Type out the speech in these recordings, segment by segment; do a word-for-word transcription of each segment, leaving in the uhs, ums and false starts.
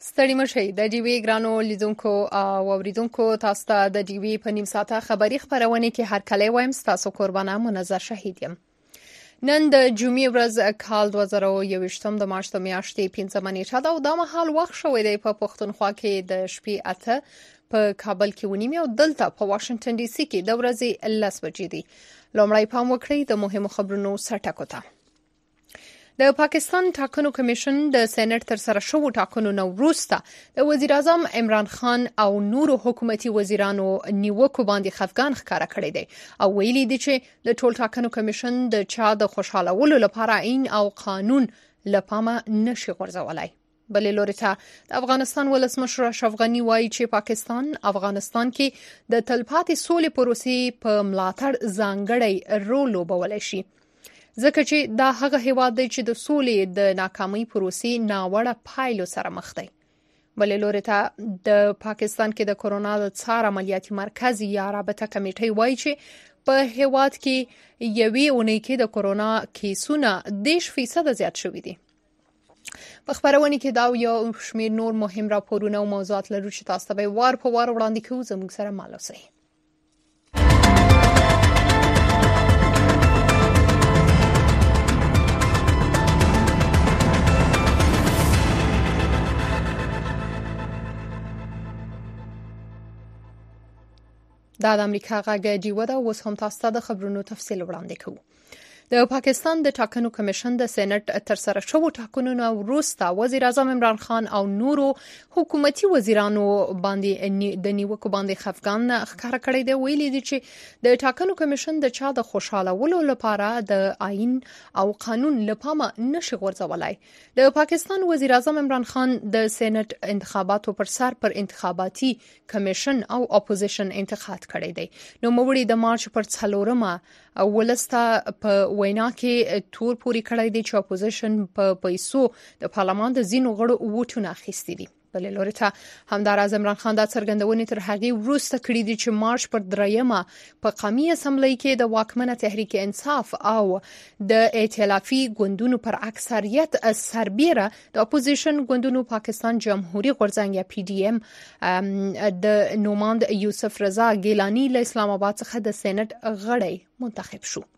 ستړي مشئ د ډي وی ګرانو لیدونکو او اوریدونکو تاسو ته د ډي وی په نیم ساعته خبری خبرونه کې هر کله وایم تاسو قربانه منظر شهید یم. نن د جمعې ورځ کال دوه زره او یوویشتم د مارچ د میاشتې پنځمه نیټه ده او دا مهال وخت شوی دی په پښتونخوا کې د شپې اته په کابل کې ونیمه او دلته په واشنگټن ډي سي کې د ورځې لس بجې دي. لومړی پام وکړئ د مهمو خبرونو سرټکو ته. د پاکستان ټاکنو کمیشن د سېنات تر سره شوو ټاکنو نو وروسته د وزیر اعظم عمران خان او نورو حکومتي وزیرانو نیوکو باندې خفګان ښکاره کړی دی او ویلي دي چې د ټول ټاکنو کمیشن د چا د خوشحالولو لپاره عین او قانون لپاره نشي غورځولای. بلې لوري ته د افغانستان ولسمشر اشرف غني وایي چې پاکستان افغانستان کې د تلپاتې سولې پروسې په ملاتړ ځانګړی رول لوبولی شي ځکه چې دا هغه هیواد دی چې د سولې د ناکامۍ پروسې ناوړه پایلو سره مخ دی. بلې لوري ته د پاکستان کې د کورونا د څار عملیاتي مرکز یا رابطه کمیټې وایي چې په هیواد کې یوې اونۍ کې د کورونا کیسونه دیش فیصد زیات شوي دي. په خبرونه کې دا یو شمیر نور مهم راپورونه او موضوعات لرو چې تاسو ته وار په وار وړاندې کوو. زموږ سره مال اوسئ. دا د امریکا غږ ډیو ده. اوس هم تاسو ته د خبرونو تفصیل وړاندې کوو. د پاکستان د ټاکنو کمیشن د سېنات تر سره شوو ټاکنو نو وروسته وزیر اعظم عمران خان او نورو حکومتي وزیرانو باندې د نیوکو باندې خفګان ښکاره کړی دی. ویلي دي چې د ټاکنو کمیشن د چا د خوشحالولو لپاره د آئین او قانون لپاره نشي غورځولای. د پاکستان وزیر اعظم عمران خان د سېنات انتخاباتو پر سر پر انتخاباتي کمیشن او اپوزیشن انتخاب کړی دی. نو موړي د مارچ پر څلورمه ولسته په وینا کې تور پوری کړی دی چې اپوزیشن په پیسو د پارلمان د زینو غړو ووټونه اخیستي دي. بلې لوري ته همداراز عمران خان دا څرګندونې تر هغې وروسته کړې دي چې مارچ پر دریمه په قومي اسمبلی کې د واکمنه تحریک انصاف او د ائتلافي ګوندونو پر اکثریت سربیره د اپوزیشن ګوندونو پاکستان جمهوریت غورځنګ یا پی ډی ایم د نوماند یوسف رضا ګیلانی له اسلام آباد څخه د سېنات غړی منتخب شو.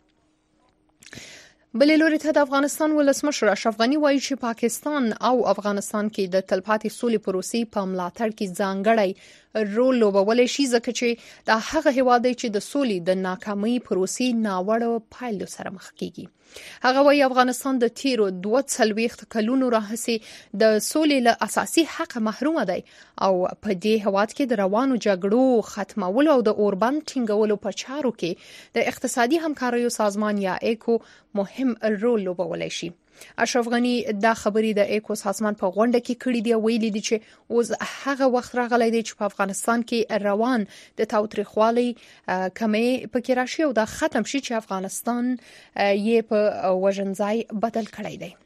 بلې لوري ته د افغانستان ولسمشر اشرف غني وایي چې پاکستان او افغانستان کې د تلپاتې سولې پروسې په ملاتړ کې ځانګړی رول لوبولی شي ځکه چې دا هغه هیواد دی چې د سولې د ناکامۍ پروسې ناوړه پایلو سره مخ کیږي. هغه وایي افغانستان د تیرو دوه څلوېښت کلونو راهیسې د سولې له اساسي حق محروم دی او په دې هیواد کې د روانو جګړو ختمولو او د اوربند ټینګولو په چارو کې د اقتصادي همکاریو سازمان یا ایکو مهم رول لوبولی شي. اشرف غني دا خبري د ایکو سازمان په غونډه کې کړې دی. ویلي دي چې اوس هغه وخت راغلی دی چې په افغانستان کې روان د تاوتریخوالي کمې پکې راشي او دا ختم شي چې افغانستان یې په وژنځای بدل کړی دی.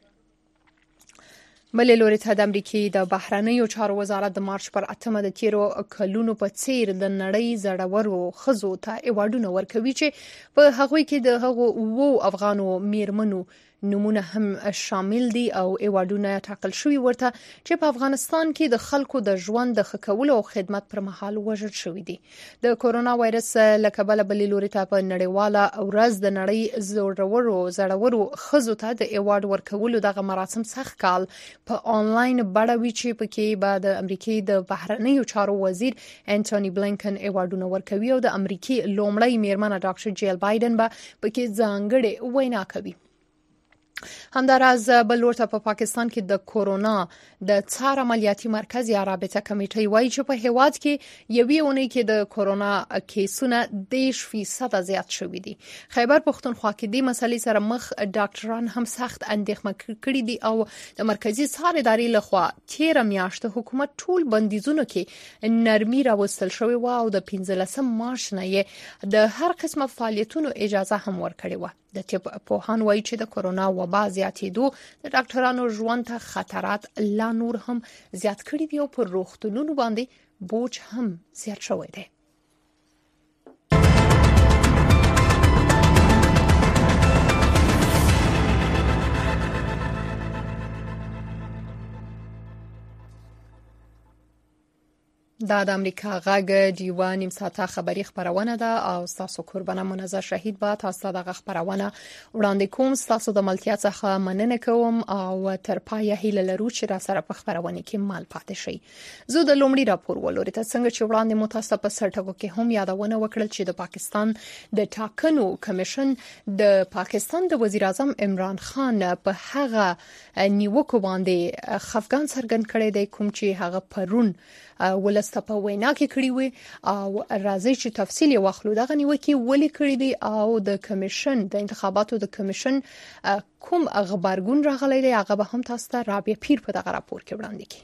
بلې لوري ته د امریکای د بهرنیو چارو وزارت د مارچ پر اتمه د تیرو کلونو په څیر د نړۍ زړورو خزو ته ایوارډونه ورکوي چې په هغوی کې د هغو وو افغانو میرمنو نمونه هم شامل دي او ایوارډونه ټاکل شوی ورته چې په افغانستان کې د خلکو د ژوند د ښه کولو او خدمت پر مهال وژل شوی دي. د کورونا وایرس له کبله بلې لوري ته په نړیواله ورځ د نړۍ زړورو زړورو خزو ته د ایوارډ ورکولو دغه مراسم سخت کال په آنلاین بڼه وی چې پکې به د امریکای د بهرنیو چارو وزیر انټونی بلینکن ایوارډونه ورکوي او د امریکای لومړی میرمن ډاکټر جیل بایدن به پکې ځانګړې وینا کوي. همداراز بل ورته په پاکستان کې د کورونا د څار عملیاتي مرکز یا رابطه کمیټې وایي چې په هیواد کې یوې اونۍ کې د کورونا کیسونه دیش فیصد زیات شوي دي. خیبر پښتونخوا کې د مسلې سره مخ ډاکټران هم سخت اندېښمه کړي دي او د مرکزی څار ادارې لخوا تیر میاشت حکومت ټول بندیزونو کې نرمي راوستل شوی و او د پنځلسم مارچ نه یې د هر قسمه فعالیتونو اجازه هم ورکړې و. د طب پوهان وایي چې د کورونا وبا زیاتېدو د ډاکټرانو ژوند ته خطرات لا نور هم زیات کړي دي او پر روغتونونو باندې بوج هم زیات شوی دی. دا د امریکا غږ دیوه نیم ساعته خبری خبرونه ده او تاسو قربانه منظر شهید با تاسو دغه خبرونه وړاندې کوم. تاسو د ملتیا څخه مننه کوم او تر پایه هیله لرو چې را سره په خبرونه کې مال پاتې شي. زه د لومړي راپور ولوري ته څنګه چې وړاندې متاسفه په سرټکو کې هم یادونه وکړل چې د پاکستان د ټاکنو کمیشن د پاکستان د وزیر اعظم عمران خان په هغه نیوکو باندې خفقان څرګند کړی دی کوم چې هغه پرون ولسته په وینا کې کړی وي او راځي چې تفصیل واخلو دغه نیوکه ولې کړی دی او د کمیشن د انتخاباتو د کمیشن کوم خبرګون راغلی دی هغه به هم تاسو ته رابعه پیر په دغه راپور کې وړاندې کړي.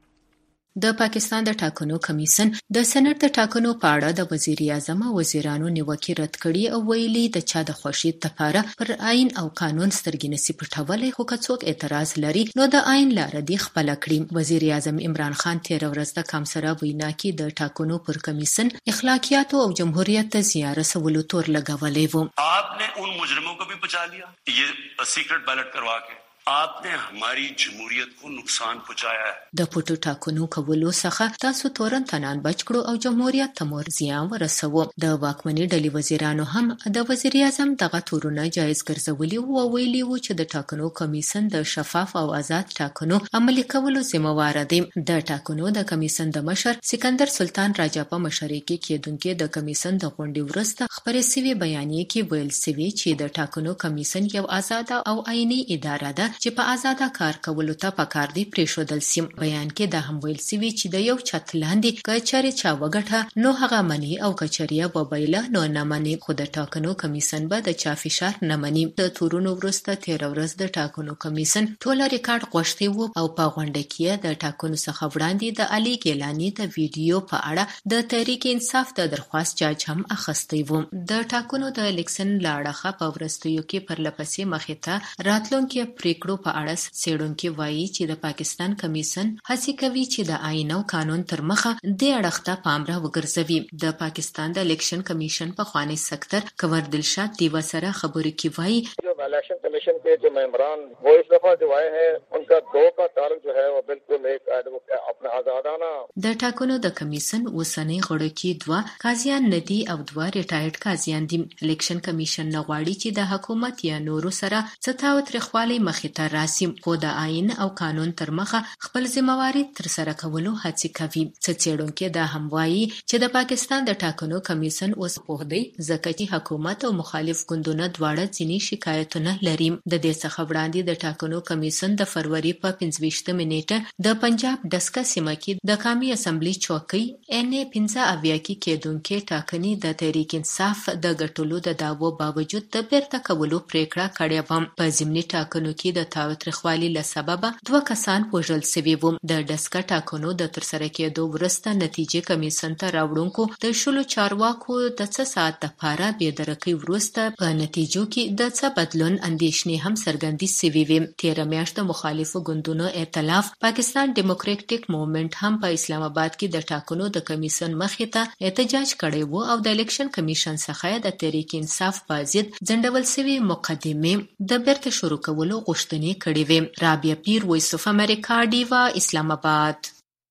د پاکستان د ټاکنو کمیسن د سېنات د ټاکنو په اړه د وزیر اعظم او وزیرانو نیوکه رد کړي او ویلي د چا د خوشي لپاره پر آئین او قانون سترګې نسی پټولې خو کڅوک اعتراض لري نو د آئین لار دی خپل کړی. وزیر اعظم عمران خان تیر ورځ د کامسرا وینا کې د ټاکنو پر کمیسن اخلاقیات او جمهوریت ته زیار رسولو تور لګولې وو. आपने उन मुजरिमों को भी बचा लिया ये सीक्रेट बैलेट करवा के आपने हमारी जमहूरियत को नुकसान पहुंचाया है. د پټو ټاکنو کولو څخه تاسو تورن تنان بچ کړو او جمهوریت ته مور زیان ورسوو. د واکمنۍ ډلې وزیرانو هم د وزیر اعظم دغه تورونه جایز ګرځولي او ویلي وو چې د ټاکنو کمیسن د شفاف او آزاد ټاکنو عملي کولو ذمہوار دی. د ټاکنو د کمیسن د مشر سکندر سلطان راجا په مشرۍ کې کېدونکو د کمیسن د غونډې ورسته خبرې سوي بیانیه کې ویل سوي چې د ټاکنو کمیسن یو آزاد او آئینی اداره ده چې په آزاده کار کولو ته پکار دی پریښودل سیم. بیان کې د هم ویل سوي چې د یو چت لاندې کچاري چا وګټه نو هغه منی او کچاریا وبایله نو نه منی. خو د ټاکنو کمیسن به د چا فشار نه منی. د تورونو ورسته تیر ورځ د ټاکنو کمیسن ټول ریکارډ غوښتي وو او په غونډه کې د ټاکنو څخه وړاندې د علي ګیلانی د ویډیو په اړه د تحریک انصاف د درخواست جاج هم اخیستی وو. د ټاکنو د الیکشن لاړه په ورستیو کې پر لپسې مخې ته راتلونکي پریکړو په اړه څېړونکي وایي چې د پاکستان کمیسن هڅه کوي چې د آئین او قانون تر مخه د اړخته پام را وګرځوي. د پاکستان د الیکشن کمیشن په خوانی سکتر کنور دلشاد دیوا سره خبرې کوي وایي इलेक्शन कमीशन के जो मेंबरान वो इस दफा जो आए हैं उनका दो का ताल्लुक जो है वो बिल्कुल एक अपना आजादाना. د ټاکنو د کمیسن وسنۍ غړو کې دوا قاضیان ندي او دوا ریټایرډ قاضیان دي. الیکشن کمیشن نغواړي چې د حکومت یا نورو سره ستاوت رخوالي مخې ته راسي خو د آئین او قانون تر مخه خپل ذمہواری تر سره کولو هڅه کوي. څېړونکو دا هم وایي چې د پاکستان د ټاکنو کمیسن اوس په دی ځکه چې حکومت او مخالف ګوندونه دواړه ځینی شکایت نه لري. د دې څخه وړاندې د ټاکنو کمیسن د فروری په پنځه نیټه د پنجاب دسکه سیمه کې د قومي اسمبلی چوکۍ ان ای پنځه اویا کې کېدونکو ټاکنې د تحریک انصاف د ګټلو د داوو باوجود د بیرته کولو پریکړه کړې و. په ضمني ټاکنو کې د تاوتریخوالي له سببه دوه کسان وژل شوي وو. د دسکه ټاکنو د ترسره کېدو وروسته نتیجې کمیسن ته راوړونکو د شلو چارواکو د څه ساعت لپاره بې درکۍ وروسته په نتیجو کې د څه بدلون اندېښنې هم څرګندې شوې وې. تېره میاشت د مخالفو ګوندونو ائتلاف پاکستان ډیموکراټیک موومېنټ هم په اسلام آباد کې د ټاکنو د کمیسن مخې ته احتجاج کړی وو او د الیکشن کمیشن څخه د تحریک انصاف په ضد ځنډول شوي مقدمې د بیرته شروع کولو غوښتنې کړې وې. رابعه پیر، وایس اف امریکا، ډیوا، اسلام آباد.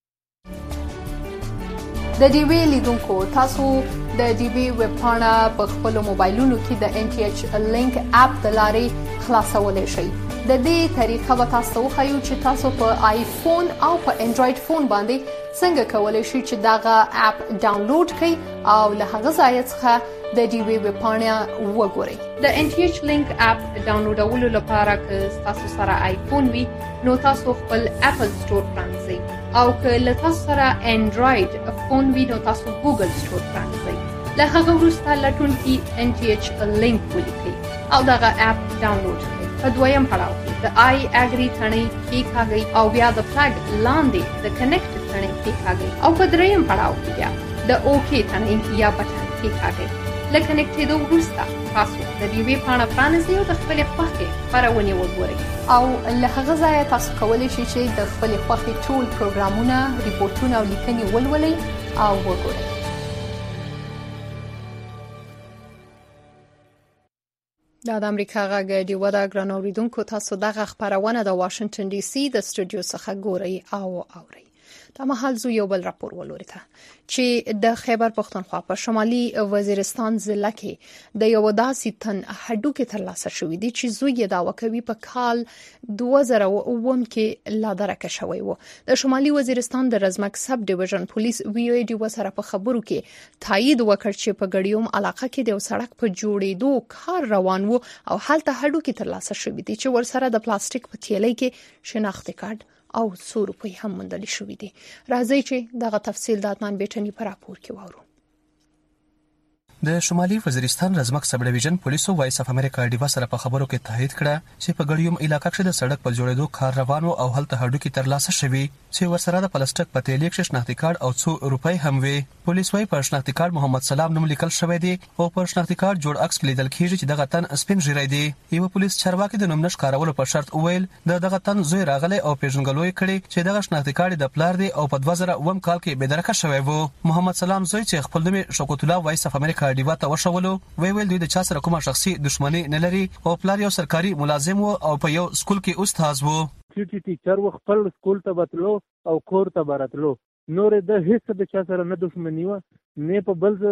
د ډیوی لیدونکو تاسو د ډیوی ویب پاڼه په خپل موبایلونو کې د ان ټي ایچ لینک اپ د لارې خلاصولای شئ. د دې طریقه به تاسو خو چې تاسو په آیفون او په انډراید فون باندې څنګه کولای شئ چې داغه اپ ډاونلوډ کړئ او له هغه ځای څخه د ډیوی ویب پاڼه وګورئ. د ان ټي ایچ لینک اپ ډاونلوډولو لپاره که تاسو سره آیفون وي نو تاسو خپل اپل سٹور پرانځئ او که له تاسو سره انډراید فون وي نو تاسو ګوګل سٹور پرانځئ. له هغه وروسته لټونکي ان ټي ایچ لینک ولیکئ او دغه اپ ډاونلوډ کړئ. په دویم پړاو کې د آی اګری ثنې کېکاږئ او بیا د فلګ لاندې د کنیکټ ثنې کېکاږئ او په دریم پړاو کې بیا د اوکې ثنې یا بټن کېکاږئ. له کنیکټ کېدو وروسته تاسو د ډیوی پاڼه پرانیزئ او د خپلې خوښې خپرونې وګورئ او له هغه ځایه تاسو کولی شئ چې د خپلې خوښې ټول پروګرامونه، ریپورټونه او لیکنې ولولئ او وګورئ. دا د امریکا غږ ډیوه د ګران اوریدونکو تاسو دغه خبرونه د واشنگټن ډي سي د سټوډیو څخه ګورئ او اورئ. د محل زو یو بل راپور ولورته چې د خیبر پختونخوا په شمالي وزیرستان ضلع کې د یو داسې تن هډوکې ترلاسه شوې دي چې زوی یې داوا کوي په کال دوه زره اووه کې لا درکه شوی و. د شمالي وزیرستان د رزمک سب ډیویژن پولیس وی او ډي وسره په خبرو کې تایید وکړ چې په ګډیوم علاقه کې د سړک په جوړېدو کار روان وو او هلته هډوکې ترلاسه شوې دي چې ورسره د پلاستیک په تیلۍ کې شناخت کارت او څو روپۍ هم موندل شوې دي. راځي چې دغه تفصیل د اتمان بیٹنی پر راپور کې واورو. د شمالي وزیرستان رزمک سب ډیویژن پولیسو وایس اف امریکا ډیوا سره په خبرو کې تایید کړه چې په ګډیوم علاقې کې د سړک په جوړېدو کار روان او هلته هډوکې ترلاسه شوي چې ورسره د پلاستیک په تیلۍ کې شناختی کارت او څو روپۍ هم وي. پولیس وايي په شناختی کارت محمد سلام نوم لیکل شوی دی او په شناختی کارت جوړ عکس لیدل کیږي چې دغه تن سپین ژیری دی. یو پولیس چارواکي د نوم نش کارولو په شرط وویل د دغه تن زوی راغلی او پیژنګلوي کړي چې دغه شناختی کارت د پلار دی او په دوه زره اووه کال کې بېدرکه شوی وو. محمد سلام زوی چې خپل نوم شوکت الله وایس اف امریکا ډیوا ته وشولو وی ویل دوی د چا سره کومه شخصي دښمنی نه لري او پلار یو سرکاري ملازم وو او په یو سکول کې استاد وو. چې ټیچر و خپل سکول ته بتلو او کور ته براتلو نور د هیڅ د چا سره نه دښمنی و نه په بل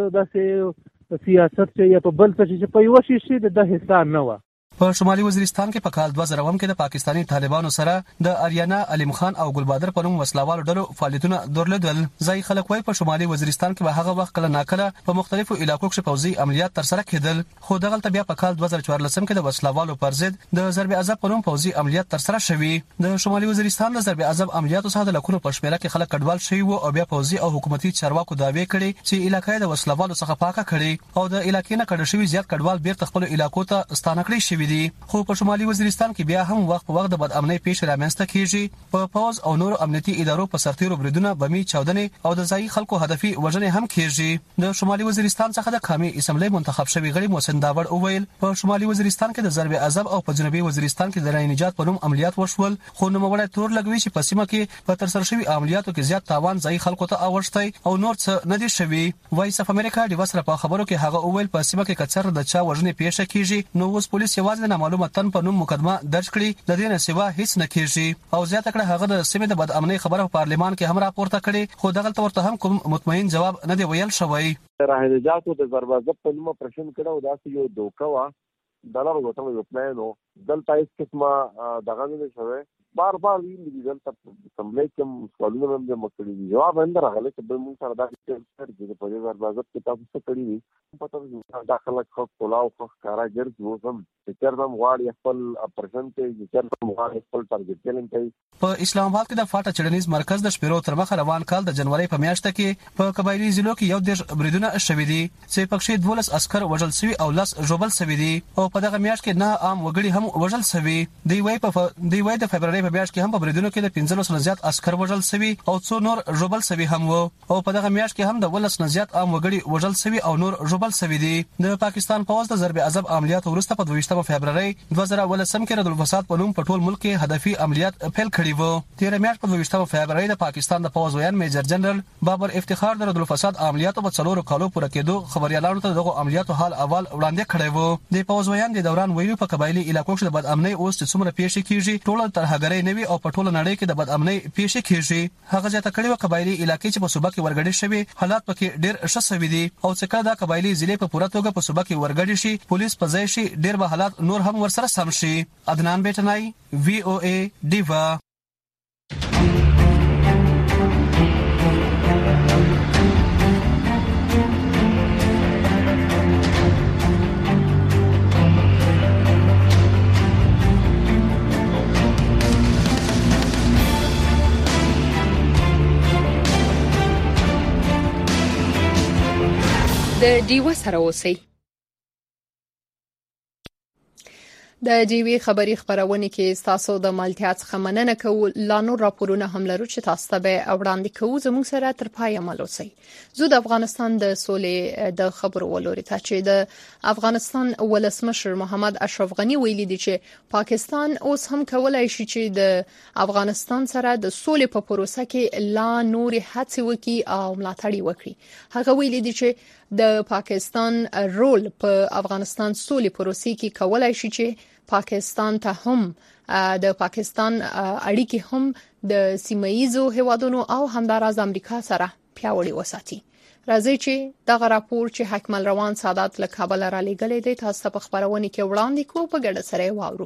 داسې سیاست چې یا په بل څه چې په یو شي د حصہ نه و. په شمالي وزیرستان کې په کال دوه زره اووه کې د پاکستاني طالبانو سره د اریانا علیم خان او ګلبادر په نوم وسلوالو ډلو فعالیتونه درلودل. ځای خلک وايي په شمالي وزیرستان کې به هغه وخت کله ناکله په مختلفو علاقو کې پوځي عملیات تر سره کېدل خو دغه بیا په کال دوه زره څوارلس کې د وسلوالو پر ضد د ضرب عذاب په نوم پوځي عملیات تر سره شوي. د شمالي وزیرستان د ضرب عذاب عملیاتو څخه د لکونو په شمیره کې خلک کډوال شوي وو او بیا پوځي او حکومتي چارواکو داوی کړي چې علاقې د وسلوالو څخه پاکه کړي او د علاقې نه کډه شوي زیات کډوال بیرته خپل علاقو ته ستانه کړي شوي دي. خو په شمالي وزیرستان کې بیا هم وخت په وخت د بدامنۍ پیښې رامنځته کیږي. په پوز او نور امنیتي ادارو په سرتیرو بریدونه بمي چاودنې او د ځایي خلکو هدفي وژنې هم کیږي. د شمالي وزیرستان څخه د قومي اسمبلی منتخب شوی غړي محسن داوړ اوویل په شمالي وزیرستان کې د ضرب عذاب او په جنوبي وزیرستان کې د رای نجات په نوم عملیات وشول خو نو موږ تور لګوي چې په سیمه کې په تر سره شوی عملیاتو کې زیات تاوان ځایي خلکو ته اوښتي او نور څه نه دي شوی. وایس اف امریکا د وسره په خبرو کې هغه اوویل په سیمه کې کڅر د چا وژنې پیښه کیږي نو اوس پولیس یوازې نه معلومه تن په نوم مقدمه درج کړي د دې نه سیوا هیڅ نه کیږي او زیاته کړه هغه د سیمې د بدامنۍ خبره په پارلمان کې هم راپورته کړي خو دغه ورته هم کوم مطمئن جواب نه دی ویل شوی. راهنجاتو د ضربازه په نوم پرشن کړه او داسې یو دوکه وا دلته وته یو پلانو دلته هیڅ قسمه دغه نه شوی بار بار ویل دلته اسمبلی کې سوالونه هم د مکړي جواب هم راغلی چې به موږ سره دا چې په دې ضربازه کې تاسو څه کړی وي پته داخله خو کولاو خو کارا ګرځ وسم چې چرته غواړي خپل اپریشن ته چې چرته غواړي خپل ټارګټ کلین کوي. په اسلام آباد کې د فاټا چړنیز مرکز د شپږ تر مخه روان کال د جنوري په میاشت کې په قبایلی ضلعو کې یو د بریدونه شوې دي چې پکې دولس عسكر وژل شوي او لس ژوبل شوي دي او په دغه میاشت کې نه عام وګړي هم وژل شوي دی. وای په دی وای د فبرवरी په میاشت کې هم په بریدونو کې د پنځلس نه زیات عسكر وژل شوي او څو نور ژوبل شوي هم وو او په دغه میاشت کې هم د ولس نه زیات عام وګړي وژل شوي او نور ژوبل شوي دي. د پاکستان پوز د ضرب عذاب عملیات وروسته په دوه فبرवरी دوه زره اووه کې ردل فساد په نوم په ټول ملک کې هدفي عملیات پیل کړي وو. تیر میاشت په دوه فبرवरी د پاکستان د پوز ویان میجر جنرال بابر افتخار د ردل فساد عملیاتو په څلورو کالو پوره کېدو خبريالانو ته دغه عملیاتو حال اول وړاندې کړی وو. د پوز ویان د دوران ویلو په قبایلی علاقو کې د بدامنۍ اوس چې څومره پیښې کیږي ټول ترهګرۍ نوي او په ټول نړۍ کې د بدامنۍ پیښې کیږي. هغه ځکه کړي و قبایلی علاقې چې په صوبه کې ورګړې شوی حالات پکې ډېر ښه شوي دي او څنګه دا قبایلی ضلع په پوره توګه په صوبه کې ورګړې شي پولیس په ځای شي ډېر به حالات نور هم ورسره سم شي. عدنان بیٹنای وی او ای دیوا. د دیوا سره اوسئ. د دیوی خبری خبرونه کې تاسو د مالتیا څخه مننه کوو. لا نور راپورونه هم لرو چې تاسو ته به وړاندې کوو. زموږ سره تر پایه مل اوسئ. زه د افغانستان د سولې د خبرو ولوري ته چې د افغانستان ولسمشر محمد اشرف غنی ویلي دی چې پاکستان اوس هم کولای شي چې د افغانستان سره د سولې په پروسه کې لا نور هڅې وکړي او ملاتړ وکړي. هغه ویلي دی چې د پاکستان رول په افغانستان سولې پروسې کې کولای شي چې پاکستان ته هم د پاکستان اړیکې هم د سیمایي هیوادونو او همداراز امریکا سره پیاوړي وساتي. راځي چې دغه راپور چې حکمل روان سادات له کابل را لېږلی دی تاسو په خبرونه کې وړاندې کوو، په ګډه سره واورو.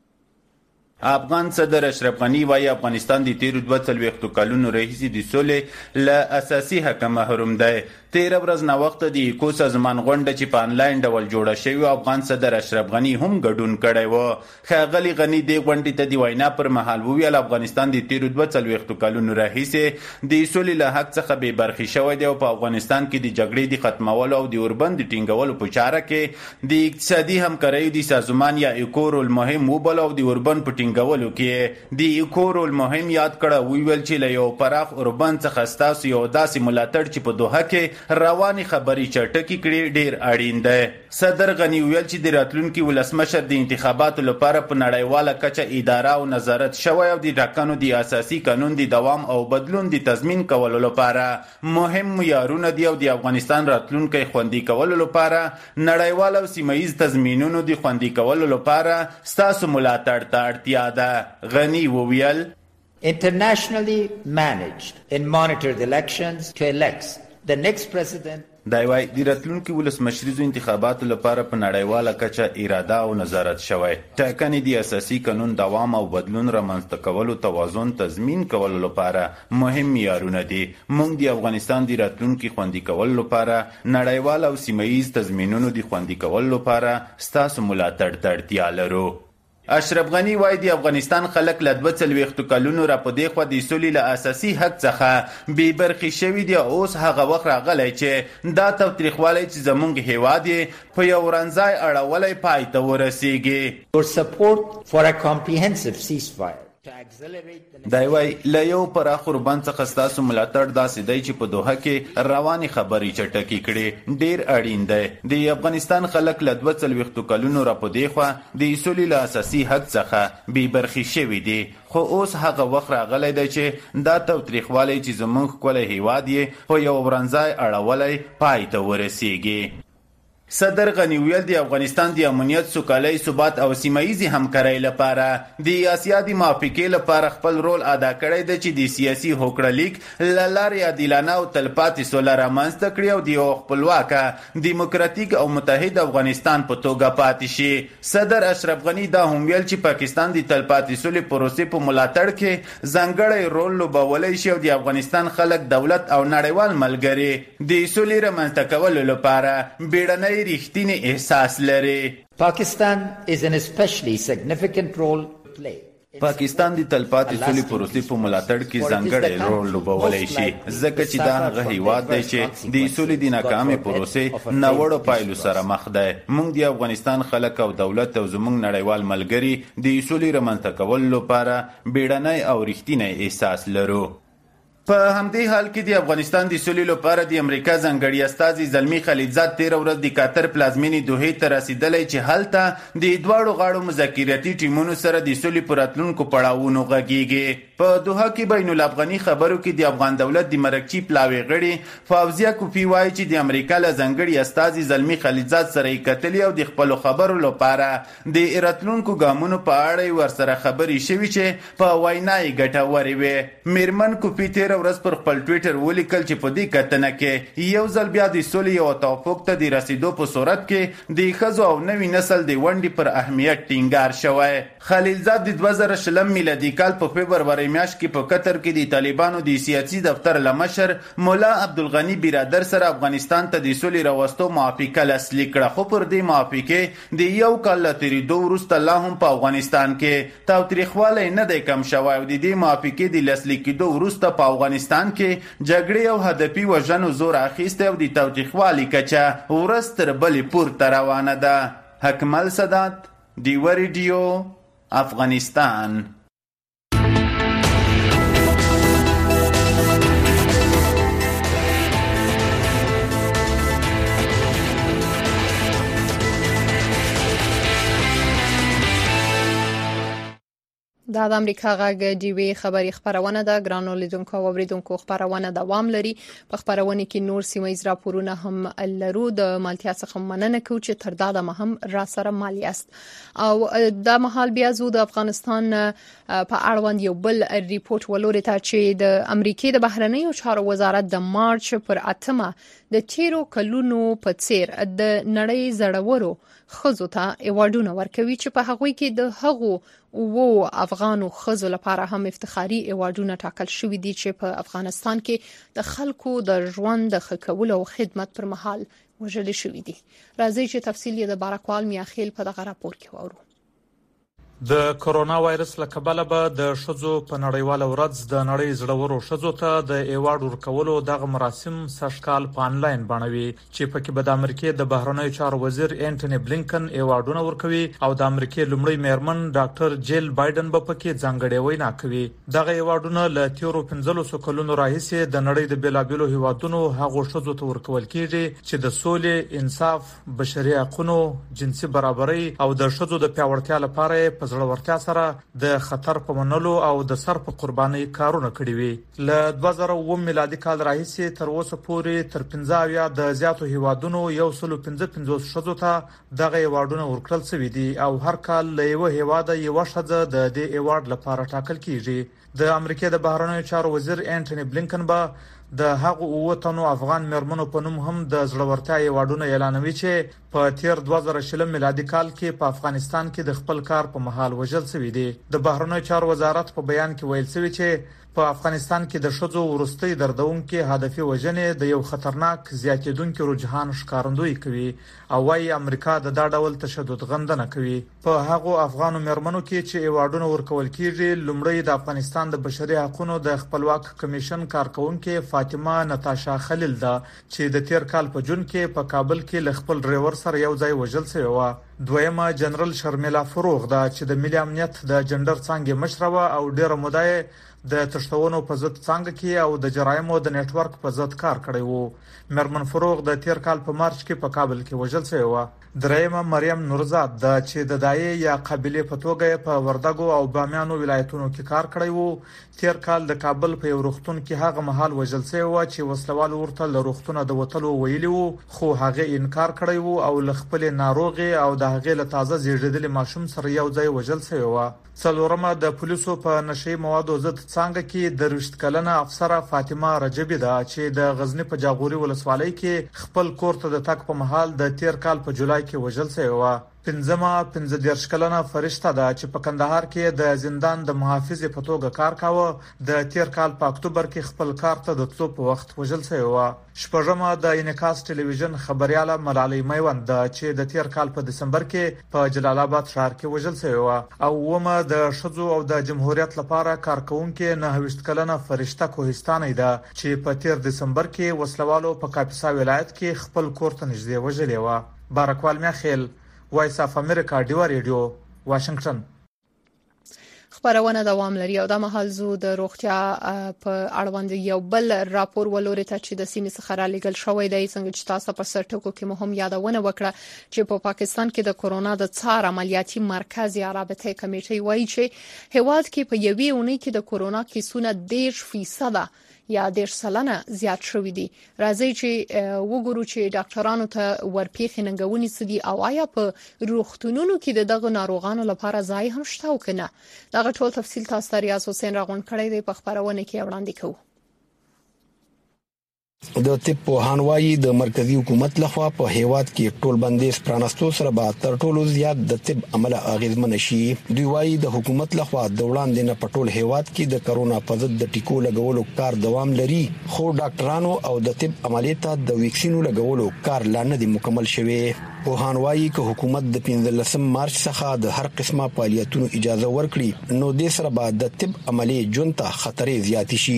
افغان صدر اشرف غنی وايي افغانستان د تیرو دوه څلوېښتو کلونو راهیسې د سولې له اساسي حق محروم دی. تیره ورځ ناوخته د ایکو سازمان غونډه چې په انلاین ډول جوړه شوې افغان صدر اشرف غنی هم ګډون کړی و. ښاغلي غنی دې غونډې ته د وینا پر مهال وویل افغانستان د تیرو دوه څلوېښتو کلونو راهیسې د سولې له حق څخه بې برخې شوی دی او په افغانستان کې د جګړې د ختمولو او د اوربند د ټینګولو په چاره کې د اقتصادي همکاریو د سازمان یا ایکو رول مهم وبل او د اوربند په ټینګولو کې د ایکو رول مهم یاد کړه. ویل چې له یو پراخ اوربند څخه ستاسو یو داسې ملاتړ چې په دوحه کې رواني خبري چټکي کړي ډیر اړین دی. صدر غنی ویل چې د راتلونکي ولسمشر د انتخاباتو لپاره په نړیواله کچه اداره او نظارت شوی او د ټاکنو د اساسي قانون د دوام او بدلون د تضمین کولو لپاره مهم معیارونه دی او د افغانستان راتلونکي خوندي کولو لپاره نړیوال او سیمایي تضمینونو د خوندي کولو لپاره ستاسو ملاتړ ته اړتیا ده. غنی وویل internationally managed and monitored elections to elect the next president. دا وای د راتلونکي ولسمشریزو انتخاباتو لپاره په نړیواله کچه اراده او نظارت شوی. ټاکنې د اساسي قانون دوام او بدلون رامنځته کولو توازن تضمین کولو لپاره مهم معیارونه دي. موږ د افغانستان د راتلونکي خوندي کولو لپاره نړیوال او سیمایي تضمینونو د خوندي کولو لپاره ستاسو ملاتړ ته اړتیا لرو. اشرف غنی وایي د افغانستان خلک له دوه څلوېښتو کلونو را په دې خوا د سولې له اساسي حق څخه بې برخې شوي دي. اوس هغه وخت راغلی چې دا تاوتریخوالی چې زموږ هیواد یې په یو رنځای اړولی پای ته ورسیږي. Your support for a comprehensive ceasefire. دا وای له یو پراخ اوربند څخه ستاسو ملاتړ داسې دی چې په دوحه کې رواني خبرې چټکې کړي ډیر اړین دی. د افغانستان خلک له دوه څلوېښتو کلونو را په دې خوا د سولې له اساسي حق څخه بې برخې شوي دي. خو اوس هغه وخت راغلی دی چې دا تاوتریخوالی چې زموږ ښکلی هیواد یې په یو ورنځای اړولی پای ته ورسیږي. صدر غنی ویل د افغانستان د امنیت سوکالۍ ثبات او سیمایي همکارۍ لپاره د اسیا د موافقې لپاره خپل رول ادا کړی دی چې د سیاسي هوکړلیک له لارې عادلانه او تلپاتې سوله رامنځته کړي او د یو خپلواکه دیموکراتیک او متحد افغانستان په توګه پاتې شي. صدر اشرف غنی دا هم ویل چې پاکستان د تلپاتې سولې پروسې په ملاتړ کې ځانګړی رول لوبولی شي او د افغانستان خلک دولت او نړیوال ملګري د سولې رامنځته کولو لپاره بیړنۍ رښتینی احساس لري. Pakistan is an especially significant role to play. پاکستان د تلپاتې سولې پروسې په ملاتړ کې ځانګړی رول لوبولی شي ځکه چې دا هغه هیواد دی چې د سولې د ناکامې پروسې ناوړو پایلو سره مخ دی. موږ د افغانستان خلک او دولت او زموږ نړیوال ملګري د سولې رامنځته کولو لپاره بیړنی او رښتینی احساس لرو. په همدې حال کې د افغانستان د سولې لپاره د امریکا ځانګړي استازي زلمی خلیلزاد تېره ورځ د قطر پلازمینې دوحې ته رسېدلی چې هلته د دواړو غاړو مذاکراتي ټیمونو سره د سولې په راتلونکو پړاوونو غږیږي. په دوحه کې بین الافغاني خبرو کې د افغان دولت د مرکچي پلاوي غړي فوزیه کوفي وایي چې د امریکا له ځانګړي استازي زلمی خلیلزاد سره یې کتلي او د خپلو خبرو لپاره د راتلونکو ګامونو په اړه ورسره خبرې شوي چې په وینا یې ګټورې وې. میرمن کوفي تېره ورځ پر خپل ټویټر ولیکل چې په دې کتنه کې یو ځل بیا د سولې او توافق ته د رسیدو په صورت کې د ښځو او نوي نسل د ونډې پر اهمیت ټینګار شوی. خلیلزاد د دوه زره شلم میلادي کال په فبروري میاشت کې په قطر کې د طالبانو د سیاسي دفتر له مشر مولا عبدالغني برادر سره افغانستان ته د سولې راوستو موافقه لاسلیک کړه. خو پر دې موافقې د یو کال له تېرېدو وروسته لا هم په افغانستان کې تاوتریخوالی نه دی کم شوی او د دې موافقې د لاسلیک کېدو وروسته په افغانستان کې جګړې او هدفي وژنو زور اخیستی او د تاوتریخوالي کچه ورځ تر بلې پورته روانه ده. حکمل سادات، ډیوه ریډیو، افغانستان. دا د امریکا غږ ډي وی خبري خبرونه ده. ګرانو لیدونکو او اوریدونکو خبرونه دوام لري. په خبرونه کې نور سیمایي راپورونه هم لرو. د مالتیا څخه مننه کوم چې تر دا د مهم را سره مالیاست. او د مهال بیا زو د افغانستان په اړوند یو بل ریپورت ولوري ته چې د امریکای د بهرنیو چارو وزارت د مارچ پر اتمه د تیرو کلونو په څیر د نړۍ زړورو خزو ته ایوارډونه ورکوي چې په هغوی کې د هغو وو افغانو خزو لپاره هم افتخاري ایوارډونه ټاکل شوي دي چې په افغانستان کې د خلکو د ژوند د ښه کولو او خدمت پر مهال وژل شوي دي. راځي چې تفصیل یې د بارکوال میاخیل په دغه راپور کې وورو. د کرونا وایرس له کبله به د شذو په نړیواله ورځ د نړۍ زړورو شذو ته د ایوارډ ورکولو دغه مراسم سږکال په انلاین بڼوي چې پکې به د امریکای د بهرنیو چارو وزیر انټونی بلینکن ایوارډونه ورکوي او د امریکای لومړی میرمن ډاکټر جیل بایدن به پکې ځانګړی وینا کوي. دغه ایوارډونه له تیرو پنځلسو کلونو راهیسې د نړۍ د بیلابیلو هیوادونو هغو شذو ته ورکول کیږي چې د سولې، انصاف، بشري حقوقو، جنسي برابرۍ او د شذو د پیاوړتیا لپاره زړورتیا سره د خطر په منلو او د سر په قرباني کارونه کړی وي. له دوه زره اووه میلادي کال راهیسې تر اوسه پورې تر پنځه اویا د زیاتو هیوادونو یو سل پنځه پنځوس شذو ته دغه ایوارډونه ورکړل شوي دي او هر کال له یو هیواده یو شذه د دې ایوارډ لپاره ټاکل کیږي. د امریکای د بهرنیو چارو وزیر انټونی بلینکن به د هغو اوه تنو افغان مرمنو په نوم هم د زړورتیا ایوارډونه اعلانوي چې په تیر دوه زره شل میلادي کال کې په افغانستان کې د خپل کار په محل وژل شوی دی. د بهرنیو چارو وزارت په بیان کې ویل شوی چې په افغانستان کې د شذو ورستۍ دردونکو هدفي وژنې د یو خطرناک زیاتیدونکو رجحان ښکارندوی کوي او وايي امریکا د دا ډول تشدد غندنه کوي. په هغو افغانو مرمنو کې چې ایوارډونه ورکول کیږي لومړی د افغانستان د بشري حقوقو د خپلواک کمیشن کارکونکو فاطمه نتاشا خلیل ده چې د تیر کال په جون کې په کابل کې ل خپل ډرایور سره یو ځای وژل شوی و. دویمه جنرال شرمیلا فروغ ده چې د ملي امنیت د جندر څنګه مشره او ډیره مودای د تشتونو په ضد څنګه کې او د جرایمو د نت ورک په ضد کار کړی وو. مرمن فروغ د تیر کال په مارچ کې په کابل کې وژل شوی و. درېمه مریم نورزاد د چې د دایې یا قابلیت په توګه په وردګو او بامیانو ولایتونو کې کار کړی وو. تیر کال د کابل په یو روغتون کې هغه مهال وژل شوی و چې وسلوال ورته له روغتونه د وټلو ویلی وو خو هغه انکار کړی وو او ل خپل ناروغي او د هغه له تازه زیږیدل ماشوم سره یو ځای وژل شوی و. څلورمه د پولیسو په نشي موادو ضد څنګه کې د رشت کلنه افسره فاطمه رجبی ده چې د غزنی په جاغوري ولسوالۍ کې خپل کور ته د تک په محل د تیر کال په جولای کې وژل شوی و. پنځمه پنځه دیرش کلنه فرشته ده چې په کندهار کې د زندان د محافظ په توګه کار کاوه د تیر کال په اکتوبر کې خپل کار ته د تلو په وخت وژل شوی و. شپږمه د انعکاس ټلویزیون خبرياله ملالۍ میوند ده چې د تیر کال په دسمبر کې په جلال آباد ښار کې وژل شوی و. او ومه د شذو او د جمهوریت لپاره کارکونکو نه هوښت کلنه فرشته کوهستاني ده چې په تیر دسمبر کې وسلوالو په کاپیسا ولایت کې خپل کور ته نږدې وژلې و. بارکوال میاخیل وایس اف امریکا ډیو ریډیو واشنگټن. خبرونه دوام لري او د مهال زو د روغتیا په اړوند یو بل راپور ولوري ته چې د سیمې څخه را لګل شوی دی څنګه چې تاسو په سرټکو کې مهم یادونه وکړه چې په پاکستان کې د کورونا د څار عملیاتي مرکز یا رابطه کمیټې وایي چې هیواد کې په یوې اونۍ کې د کورونا کیسونه دېرش فیصد یا دېرش سلنه زیات شوې دي. راځي چې وګورو چې ډاکټرانو ته ورپېخې ننګونې سدي او آیا په روغتونونو کې د دغه ناروغانو لپاره ځای هم شته او کنه. دغه ټول تفصیل تاسو ته ریاض حسین راغون کړی دی په خبرونه کې وړاندې کوو. د طب پوهان وايي د مرکزی حکومت لخوا په هیواد کې ټول بندیز پرانستو سره به تر ټولو زیات د طب عمل اغیزمن شي. دوی وايي د حکومت لخوا د وړاندې نه په ټول هیواد کې د کرونا په ضد د ټیکو لګولو کار دوام لري خو ډاکټرانو او د طب عملیات د ویکسینو لګولو کار لا نه دی مکمل شوی. پوهان وايي چې حکومت د پنځلسم مارچ څخه د هر قسمه فعالیتونو اجازه ورکړي نو د سره به د طب عملی جون ته خطرې زیات شي.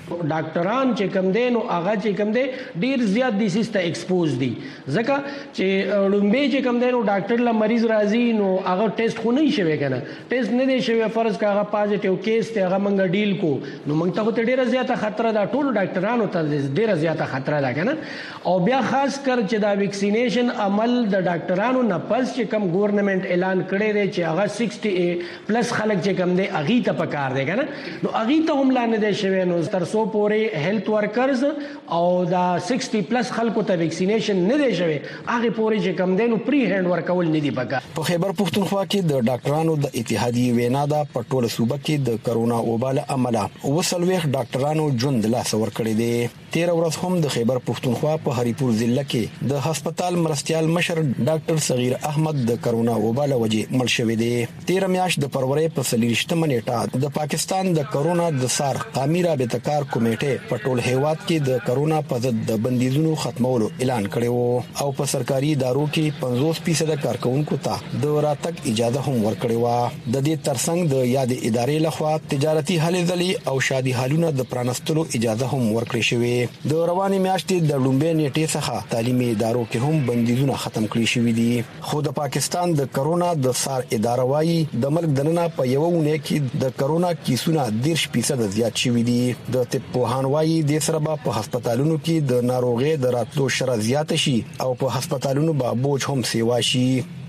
ډاکټران چې کم دي نو هغه چې کم دي ډیر زیات دي سیسته ایکسپوز دي ځکه چې لومبه چې کم دي نو ډاکټر له مریض راځي نو هغه ټیسټ خو نه شي کنه ټیسټ نه دی شوی فرض کا هغه پازیټیو کیس ته هغه منګ ډیل کو نو موږ ته ډیره زیاته خطر ده ټول ډاکټرانو ته ډیره زیاته خطر ده کنه او بیا خاص کر چې دا ویکسینیشن عمل د ډاکټرانو نه پس چې کم ګورنمنت اعلان کړی دی چې هغه شصت پلس خلک چې کم دي اغي ته پکار دی کنه نو اغي ته هم لاندې دی شوی نو تر څو پورې هیلث ورکرز او دا شصت پلس خلکو ته ویکسینیشن نه دی شوی هغه پورې چې کم دي نو پری هند ورکول نه دی پکار. په خیبر پښتونخوا کې د ډاکټرانو د اتحادیې وینا ده په ټوله صوبه کې د کرونا وبال عمله وسلويخ ډاکټرانو ژوند لاس ور کړی دی. تیر ورځ هم د خیبر پښتونخوا په هریپور ضلع کې د هسپتال مرستيال مشر ډاکټر صغیر احمد د کرونا وبال وجې مړ شوی دی. تیر میاشت د فروری په سلیشتمه نیټه د پاکستان د کرونا د سار قومي رابطه کار کمیټه په ټول هیواد کې د کرونا په ضد د بندیزونو ختمولو اعلان کړی وو او په سرکاري ادارو کې پنځوس فیصد کارکونکو ته د راتګ اجازه هم ورکړې و. د دې ترڅنګ د یاد ادارې لخوا تجارتي هلې ځلې او شادي حالونه د پرانستلو اجازه هم ورکړې شوې. د رواني میاشتې د لومبې نیټې څخه تعلیمي ادارو کې هم بندیزونه ختم کړي شوې دي. خو د پاکستان د کرونا د سار اداره وايي د ملک دننه په یو ونه کې د کرونا کیسونه ډیر فیصد زیات شوي دي. د طب پوهان وايي د سره په هسپتالونو کې د ناروغي د راتلو شرط زیات شي او په هسپتالونو به بوج هم سیوا شي.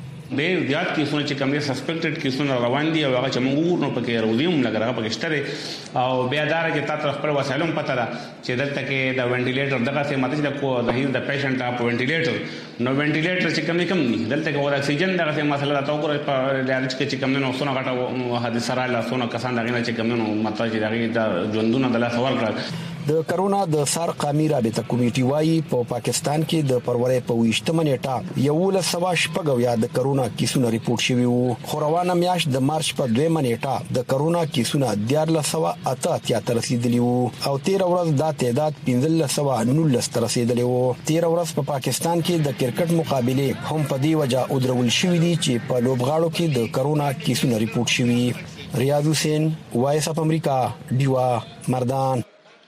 ډېر زیات کیسونه چې کوم دي سسپیکټډ کیسونه روان دي او هغه چې موږ ورنو پکې روزیم لګره پکې شته او بیا دار کې تاسو خپل وسایلوم پته ده چې دلته کې د وینټیلیټر دغه څه ماته چې کو د هیڅ د پیشنټ اپ وینټیلیټر نو وینټیلیټر چې کوم کم دي دلته کې ور اکسیجن دغه څه مسله ده تاسو په ریالټ کې چې کوم نو سونه غټه حادثه را لا سونه کسان دغه چې کوم نو ماته چې دغه د ژوندونه د لاس ورکړل. د کرونا د سار قومي رابطه کمیټي وايي په پاکستان کې د فروری په ویشتمه نیټه یو لس سوا شپږ د کرونا کیسونه ریپورت شوي وو. خو روانه میاشت د مارچ په دویمه نیټه د کرونا کیسونه دیارلس سوا اته اتیا تر رسیدلی وو او تیر ورځ دا تعداد پنځلس سوا نولس تر رسیدلی وو. تیر ورځ په پاکستان کې د کرکټ مقابله هم په دې وجہ ودرول شوې دي چې په لوبغاړو کې د کرونا کیسونه ریپورت شوي. ریاض حسین وایس اف امریکا دیوا مردان.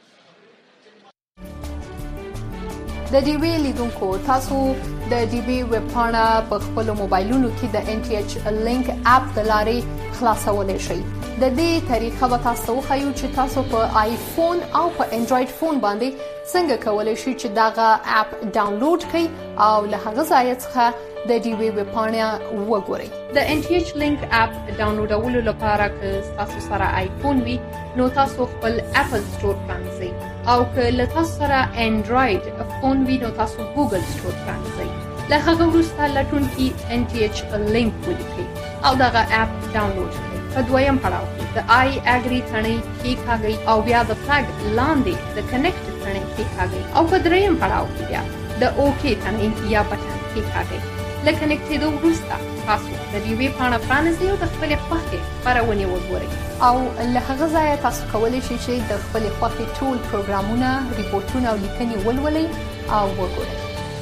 د ډي وی لیدونکو تاسو د ډي وی ویب پاڼه په خپل موبایلونو کې د ان ټي ایچ لینک اپ د لارې خلاصولای شئ. د دې طریقه به تاسو وښیو چې تاسو په آیفون او په انډراید فون باندې څنګه کولای شئ چې داغه اپ ډاونلوډ کړئ او له هغه ځای څخه د ډي وی ویب پاڼه وګورئ. د ان ټي ایچ لینک اپ ډاونلوډولو لپاره که تاسو سره آیفون وي نو تاسو خپل اپل سٹور پرانځئ او که له تاسو سره انډراید فون وي نو تاسو ګوګل سٹور پرانځئ. له هغه وروسته لټون کې ان ټي ایچ لینک ولیکئ او دغه اپ ډاونلوډ کړئ. په دویم پړاو کې د آی اګری ثنې کېکاږئ او بیا د فلګ لاندې د کنیکټ ثنې کېکاږئ او په دریم پړاو کې بیا د اوکی ثنې یا بټن کېکاږئ. له کنیکټ کېدو وروسته تاسو د ډي وی پاڼه پرانیزئ او د خپلې خوښې خپرونې وګورئ او له هغه ځایه تاسو کولی شئ چې د خپلې خوښې ټول پروګرامونه، ریپورټونه او لیکنې ولولئ او وګورئ.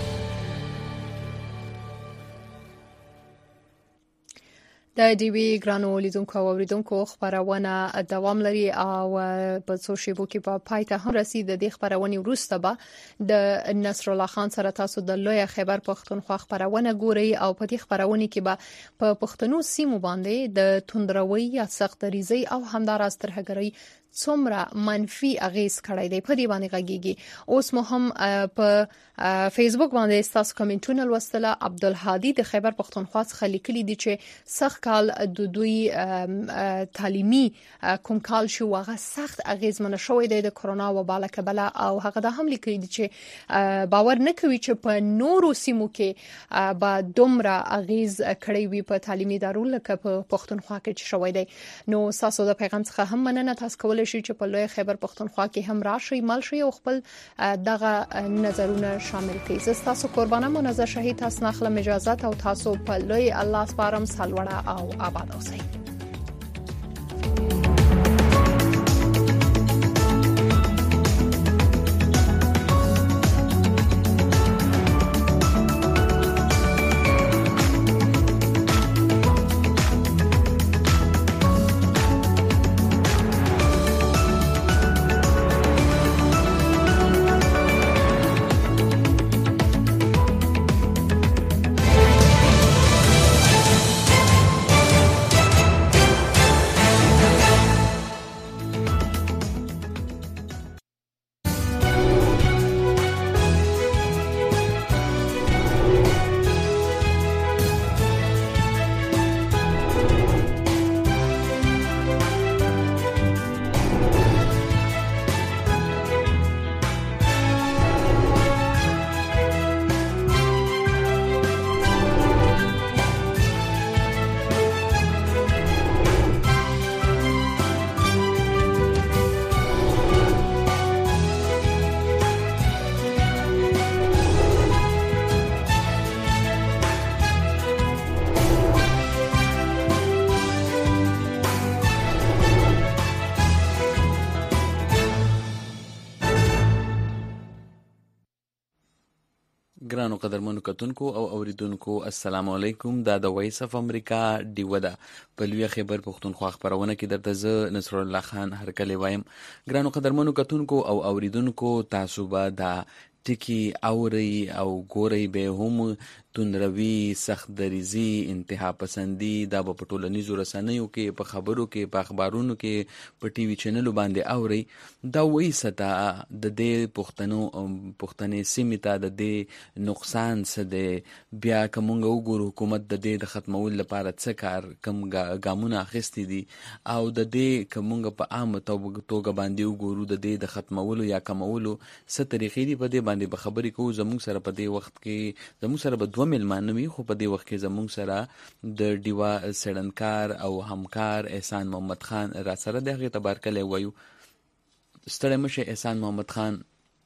د ډي وی ګرانو لیدونکو او اوریدونکو خبرونه دوام لري او په څو شیبو کې په پای ته هم رسید. د دې خبرونې وروسته به د نصر الله خان سره تاسو د لوی خیبر پښتونخوا خبرونه ګورئ او په دې خبرونه کې به په پښتنو سیمو باندې د توندروي یا سختريزي او همداراز ترهګرۍ څومره منفي اغیز کړی دی په دې باندې غږیږي. اوس مو هم په فیسبوک باندې تاسو کومنټونه لوستله. عبدالهادي د خیبر پښتونخوا څخه لیکلي دي چې سخت کال د دوی تعلیمي کوم کال شو هغه سخت اغیزمن شوی دی د کرونا وبا له کبله او هغه د هم لیکلي دي چې باور نه کوي چې په نورو سیمو کې به دومره اغیز کړی وي په تعلیمي ادارو لکه په پښتونخوا کې چې شوی دی. نو تاسو د پیغام څخه هم مننه. تاسو کولای شئ چې په لوی خیبر پښتونخوا کې هم راشئ، مل شئ او خپل دغه نظرونه شامل کړئ. زه تاسو قربانه منزه شهید تاسو نخلم اجازه او تاسو په لوی الله سپارم. سالوړه او آباد اوسئ. ګرانو قدرمنو کتونکو او اوریدونکو السلام علیکم. دا د وایس اف امریکا ډیوه ده په لوی خیبر پښتونخوا خبرونه کې درته زه نصر الله خان هرکلی وایم. ګرانو قدرمنو کتونکو او اوریدونکو تاسو به دا ټکی اوري او ګوري به هم توندروي، سخت دریزي، انتها پسندي، دا په ټولنیزو رسنیو کې، په خبرو کې، په اخبارونو کې، په ټي وي چینلو باندې اوري. دا وایي ستا د دې پښتنو پښتنې سیمې ته د دې نقصان څه دی، بیا کومه وګورو حکومت د دې د ختمولو لپاره څه کار کوم ګامونه اخیستي دي، او د دې کومه په عامه توګه باندې وګورو د دې د ختمولو یا کمولو څه طریقې دي. په دې باندې به خبرې کوو. زموږ سره په دې وخت کې زموږ سره به دوه مېلمانه وي، خو په دې وخت کې زموږ سره د ډیوا څېړنکار او همکار احسان محمد خان را سره دی. هغې ته بارکلی وایو. ستړی مه شئ احسان محمد خان.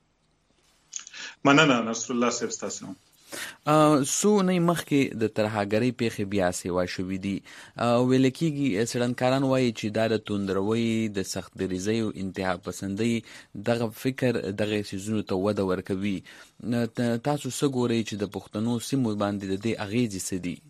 مننه نصر الله صاحب ستاسو. سو نه مخکې د ترهګرۍ پیښې بیا سیوا شوي دي. ویل کېږي څېړنکاران وایي چې دا د توندروۍ، د سخت دریځۍ او انتها پسندۍ دغه فکر دغه څیزونو ته وده ورکوي. تاسو څه ګورئ چې د پښتنو سیمو باندې د دې اغېزې څه دي؟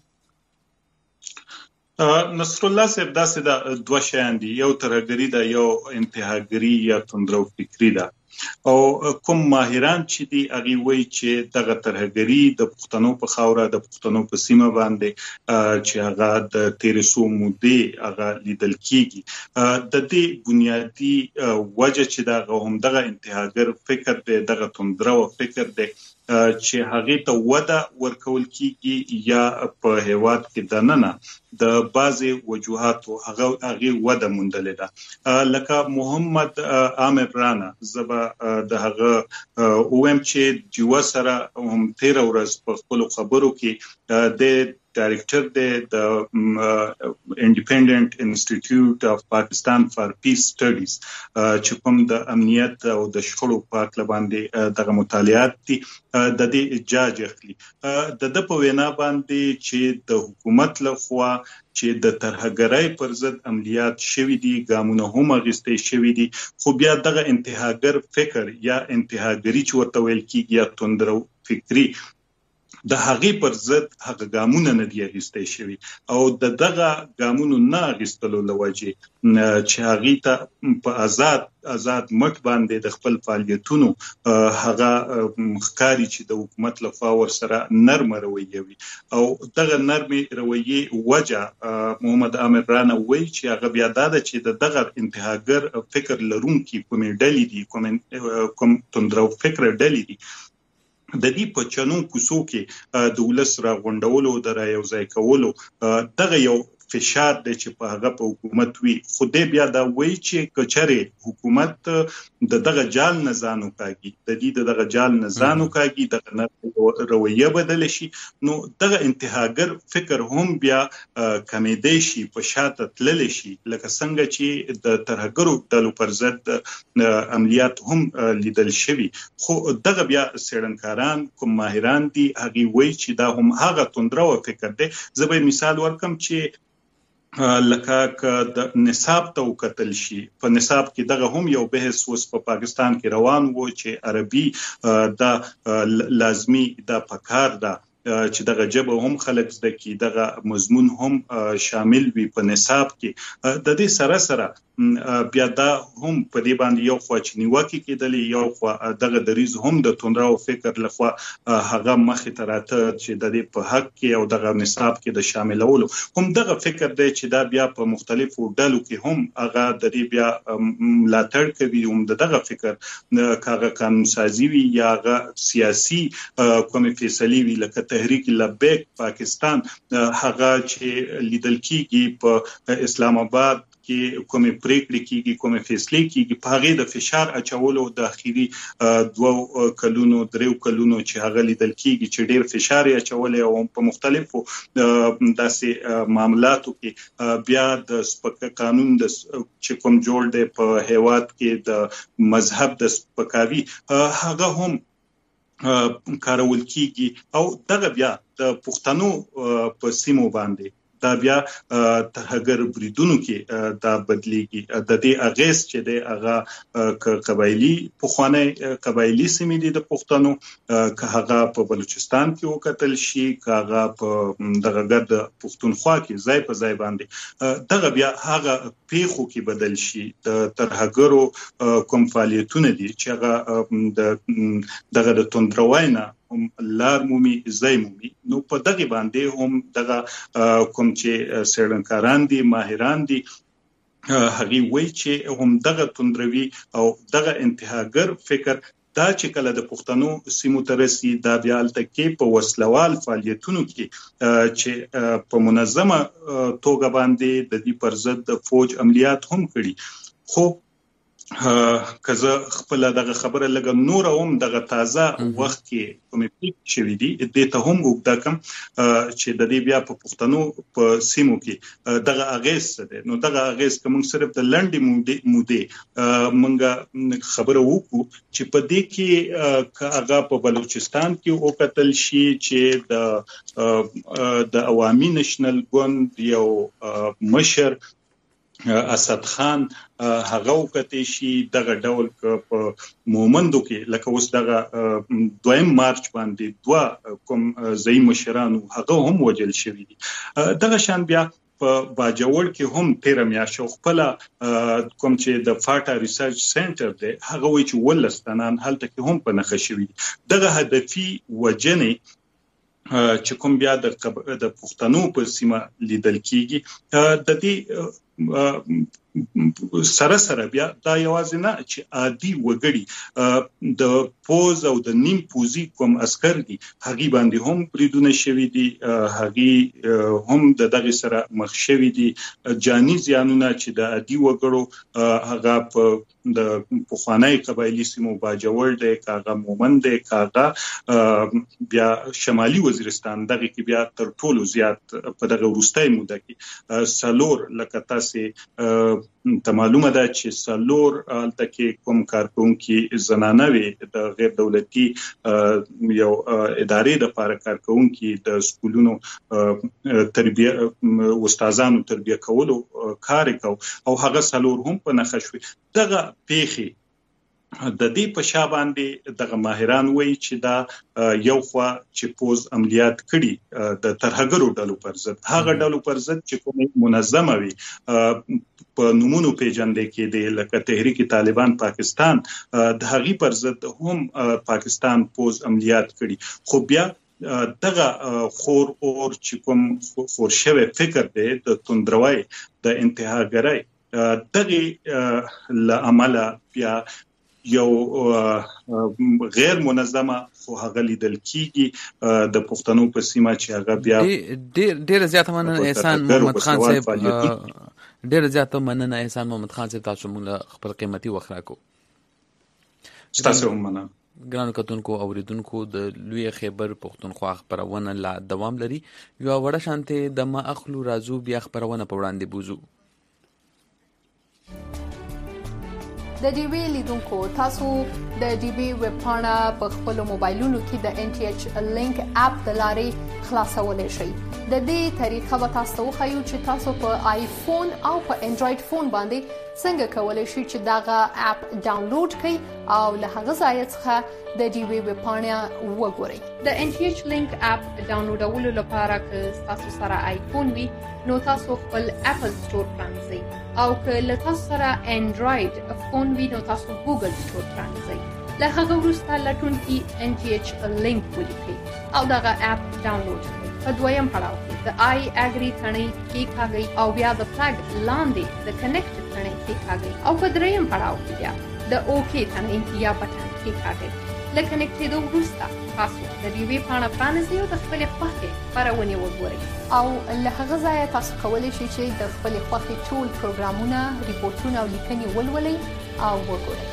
نصر الله صاحب داسې دا دوه شیان دي، یو ترهګري ده، یو انتهاګري یا توندرو فکري ده. او کوم ماهران چې دي هغه وایي چې دغه ترهګري د پښتنو په خاوره، د پښتنو په سیمه باندې چې هغه د تیرې څو مودې هغه لیدل کیږي. د دې بنیادی وجه چې دغه هم دغه انتهاګر فکر دی، دغه توندرو فکر دی چې هغه ته وده ورکول کیږي یا په هیواد کې دننه د بعضي وجوهاتو هغه هغه وده موندلې ده. لکه محمد عامر رانا زبا د هغه اوم چې جوا سره هم تیر ورځ په خپل خبرو کې د ډایریکټر د انډیپندنت انسټیټیوټ اف پاکستان فار پیس سټډیز چې کوم د امنیت او د شخړو په اړه باندې دغه مطالعات دي د دې اجازه اخلي. د د په وینا باندې چې د حکومت لخوا چې د ترهګرۍ پر ضد عملیات شوي دي، ګامونه هم اخیستل شوي دي، خو بیا دغه انتهاګر فکر یا انتهاګري چې ورته ویل کېږي یا توندرو فکري د هغې پر ضد هغه ګامونه نه دي اخیستل شوي. او د دغه ګامونو نه اخیستلو له وجې چې هغې ته په آزاد آزاد مټ باندې د خپل فعالیتونو هغه ښکاري چې د حکومت لخوا ورسره نرمه رویه وي. او دغه نرمې رویې وجه محمد عامر رانا وایي چې هغه بیا دا ده چې د دغه انتهاګر فکر لرونکي کومې ډلې دي، کوم توندرو فکر ډلې دي، د دې په چنو کوڅو کې د ولس را غونډولو، د را یو ځای کولو دغه یو فشار دی چې په هغه په حکومت وي. خو دې بیا دا وایي چې کچرې حکومت د دغه جال نه ځان وکاږي، د دې د دغه جال نه ځان وکاږي، دغه رویه بدل شي، نو دغه انتهاګر فکر هم بیا کمیدای شي، په شاته تللی شي، لکه څنګه چې د ترهګرو ډلو پر ضد عملیات هم لیدل شوي. خو دغه بیا څېړنکاران کوم ماهران دي هغوی وایي چې دا هم هغه توندرو فکر دی. زه به مثال ورکم چې لکه که د نصاب ته وکتل شي، په نصاب کې دغه هم یو بحث اوس په پاکستان کې روان و چې عربي دا لازمي دا پکار ده چې دغه ژبه هم خلک زده کړي، دغه مضمون هم شامل وي په نصاب کې. د دې سره سره بیا دا هم په دې باندې یو خوا چې نیوکې کېدلې، یو خوا دغه دریځ هم د توندرو فکر لخوا هغه مخې ته راته چې د دې په حق کې او دغه نصاب کې د شاملولو هم دغه فکر دی چې دا بیا په مختلفو ډلو کې هم هغه د دې بیا ملاتړ کوي، هم دغه فکر کاغه قانون سازي وي یا هغه سیاسي کومې فیصلې وي، لکه تحریک لبیک پاکستان هغه چې لیدل کېږي په اسلام آباد کې کومې پریکړې کېږي، کومې فیصلې کېږي، په هغې د فشار اچولو د اخري دوو کلونو دریو کلونو چې هغه لیدل کېږي چې ډېر فشار یې اچولی او په مختلفو داسې معاملاتو کې بیا د سپک قانون د چې کوم جوړ دی په هیواد کې د مذهب د سپکاوي هغه هم کارول کېږي. او دغه بیا د پښتنو په سیمو باندې دا بیا ترهګر بریدونو کې دا بدلیږي. د دې اغیز چې د هغه قبایلی پخوانی قبایلی سیمې دي د پښتنو که هغه په بلوچستان کې وکتل شي که هغه په دغه ګرد پښتونخوا کې ځای په ځای باندې دغه بیا هغه پیښو کې بدل شي. د ترهګرو کوم فعالیتونه دي چې هغه د دغه د توندرواینا لار مومي ځای مومي نو په دغه باندې هم دغه کوم چې سړنکاران دي ماهران دي هغه وایي چې هم دغه توندروي او دغه انتهاګر فکر دا چې کله د پښتنو سیمو ترسي دا بیا التکې په وسلوال فعالیتونو کې چې په منظمه توګه باندې د دې پر ضد د فوج عملیات هم کړي. خو کزه خپل دغه خبره لګم نور هم دغه تازه وخت کې کومې پیښې شوې دي د ته هم وګداکم چې د دې بیا په پښتنو په سیمو کې دغه اغیز ده. نو دغه اغیز کوم صرف د لنډې مودې مونږه خبره وکړو چې په دې کې هغه په بلوچستان کې او قتل شي چې د د عوامي نېشنل ګوند یو مشر اسد خان هغه وکړي شي دغه ډول په مومندو کې لکه اوس دغه دویم مارچ باندې دوا کوم ځای مشرانو هغه هم وجل شوی دي. دغه شان بیا په باجوړ کې هم تیر میاشت خپل کوم چې د فاټا ریسرچ سنټر دی هغه وی چې ولستانان هلته کې هم په نخښه شوی دي. دغه هدفي وجنه چې کوم بیا د د پښتنو په سیمه لیدل کیږي د دې سره سره بیا دا یوازې نه چې عادي وګړي د پوز او د نیم پوزي کوم عسكر دي هغه باندې هم بریدونه شوي دي هغه هم د دغه سره مخ شوي دي جاني زیانونه چې د عادي وګړو هغه په د پخوانی قبایلی سیمو باجوړ دی کاغه مومند دی کاغه بیا شمالي وزیرستان دغه کې بیا تر ټولو زیات په دغه وروستۍ موده کې سالور لکه تاسو ته معلومه ده چې سالور الته کوم کارکونکي زنانه وي د غیر دولتي یو ادارې د لپاره کارکونکي د سکولونو تربیه استادانو تربیه کولو کار کوي او هغه سالور هم په نخښ وي. دغه پیخي د دې په شا باندې دغه ماهران وایي چې دا یو خوا چې پوز عملیات کړي د ترهګرو ډلو پر ضد هغه ډلو پر ضد چې کومه منظمه وي په نمونو پیژندل کې دی لکه تحریک طالبان پاکستان د هغې پر ضد هم پاکستان پوز عملیات کړي. خو بیا دغه خور اور چې کوم خور شوی فکر دی د توندروي د انتهاګرۍ دغه لعمل بیا یو غیر منظمه خو هغه لیدل کیږي د پښتنو په سیمه چې هغه بیا ډیر ډیر زیات مننه احسان محمد خان صاحب ډیر زیات مننه احسان محمد خان صاحب تاسو موږ خپل قیمتي وخت راکو. تاسو هم مننه. ګرانو کتونکو اوریدونکو د لوی خیبر پښتونخوا خبرونه لا دوام لري یو وړه شانته د ما اخلو رازو بیا خبرونه په وړاندې بوزو. د ډي وی لیدونکو تاسو د ډي وی ویب پاڼه په خپل موبایلونو کې د ان ټي ایچ لینک اپ د لارې خلاصولای شئ. د دې طریقه به تاسو خو چې تاسو په آیفون او په انډراید فون باندې څنګه کولای شئ چې داغه اپ ډاونلوډ کړئ او له هغه ځای څخه د ډي وی ویب پاڼه وګورئ. د ان ټي ایچ لینک اپ ډاونلوډولو لپاره که تاسو سره آیفون وي نو تاسو خپل اپل سٹور پرانځئ او که له تاسو سره انډراید فون وي نو تاسو ګوګل سٹور پرانځئ. له هغه وروسته لټون کې ان ټي ایچ لینک ولیکئ او دغه اپ ډاونلوډ کړئ. په دویم پړاو کې د آی اګری تڼۍ کېکاږئ او بیا د فلګ لاندې د کنیکټ تڼۍ کېکاږئ او په دریم پړاو کې بیا د اوکې تڼۍ یا بټن کېکاږئ. له کنیکټېدو وروسته تاسو د ډي وی پاڼه پرانیزئ او د خپلې خوښې خپرونې وګورئ او له هغه ځایه تاسو کولی شئ چې د خپلې خوښې ټول پروګرامونه ریپورټونه او لیکنې ولولئ او وګورئ.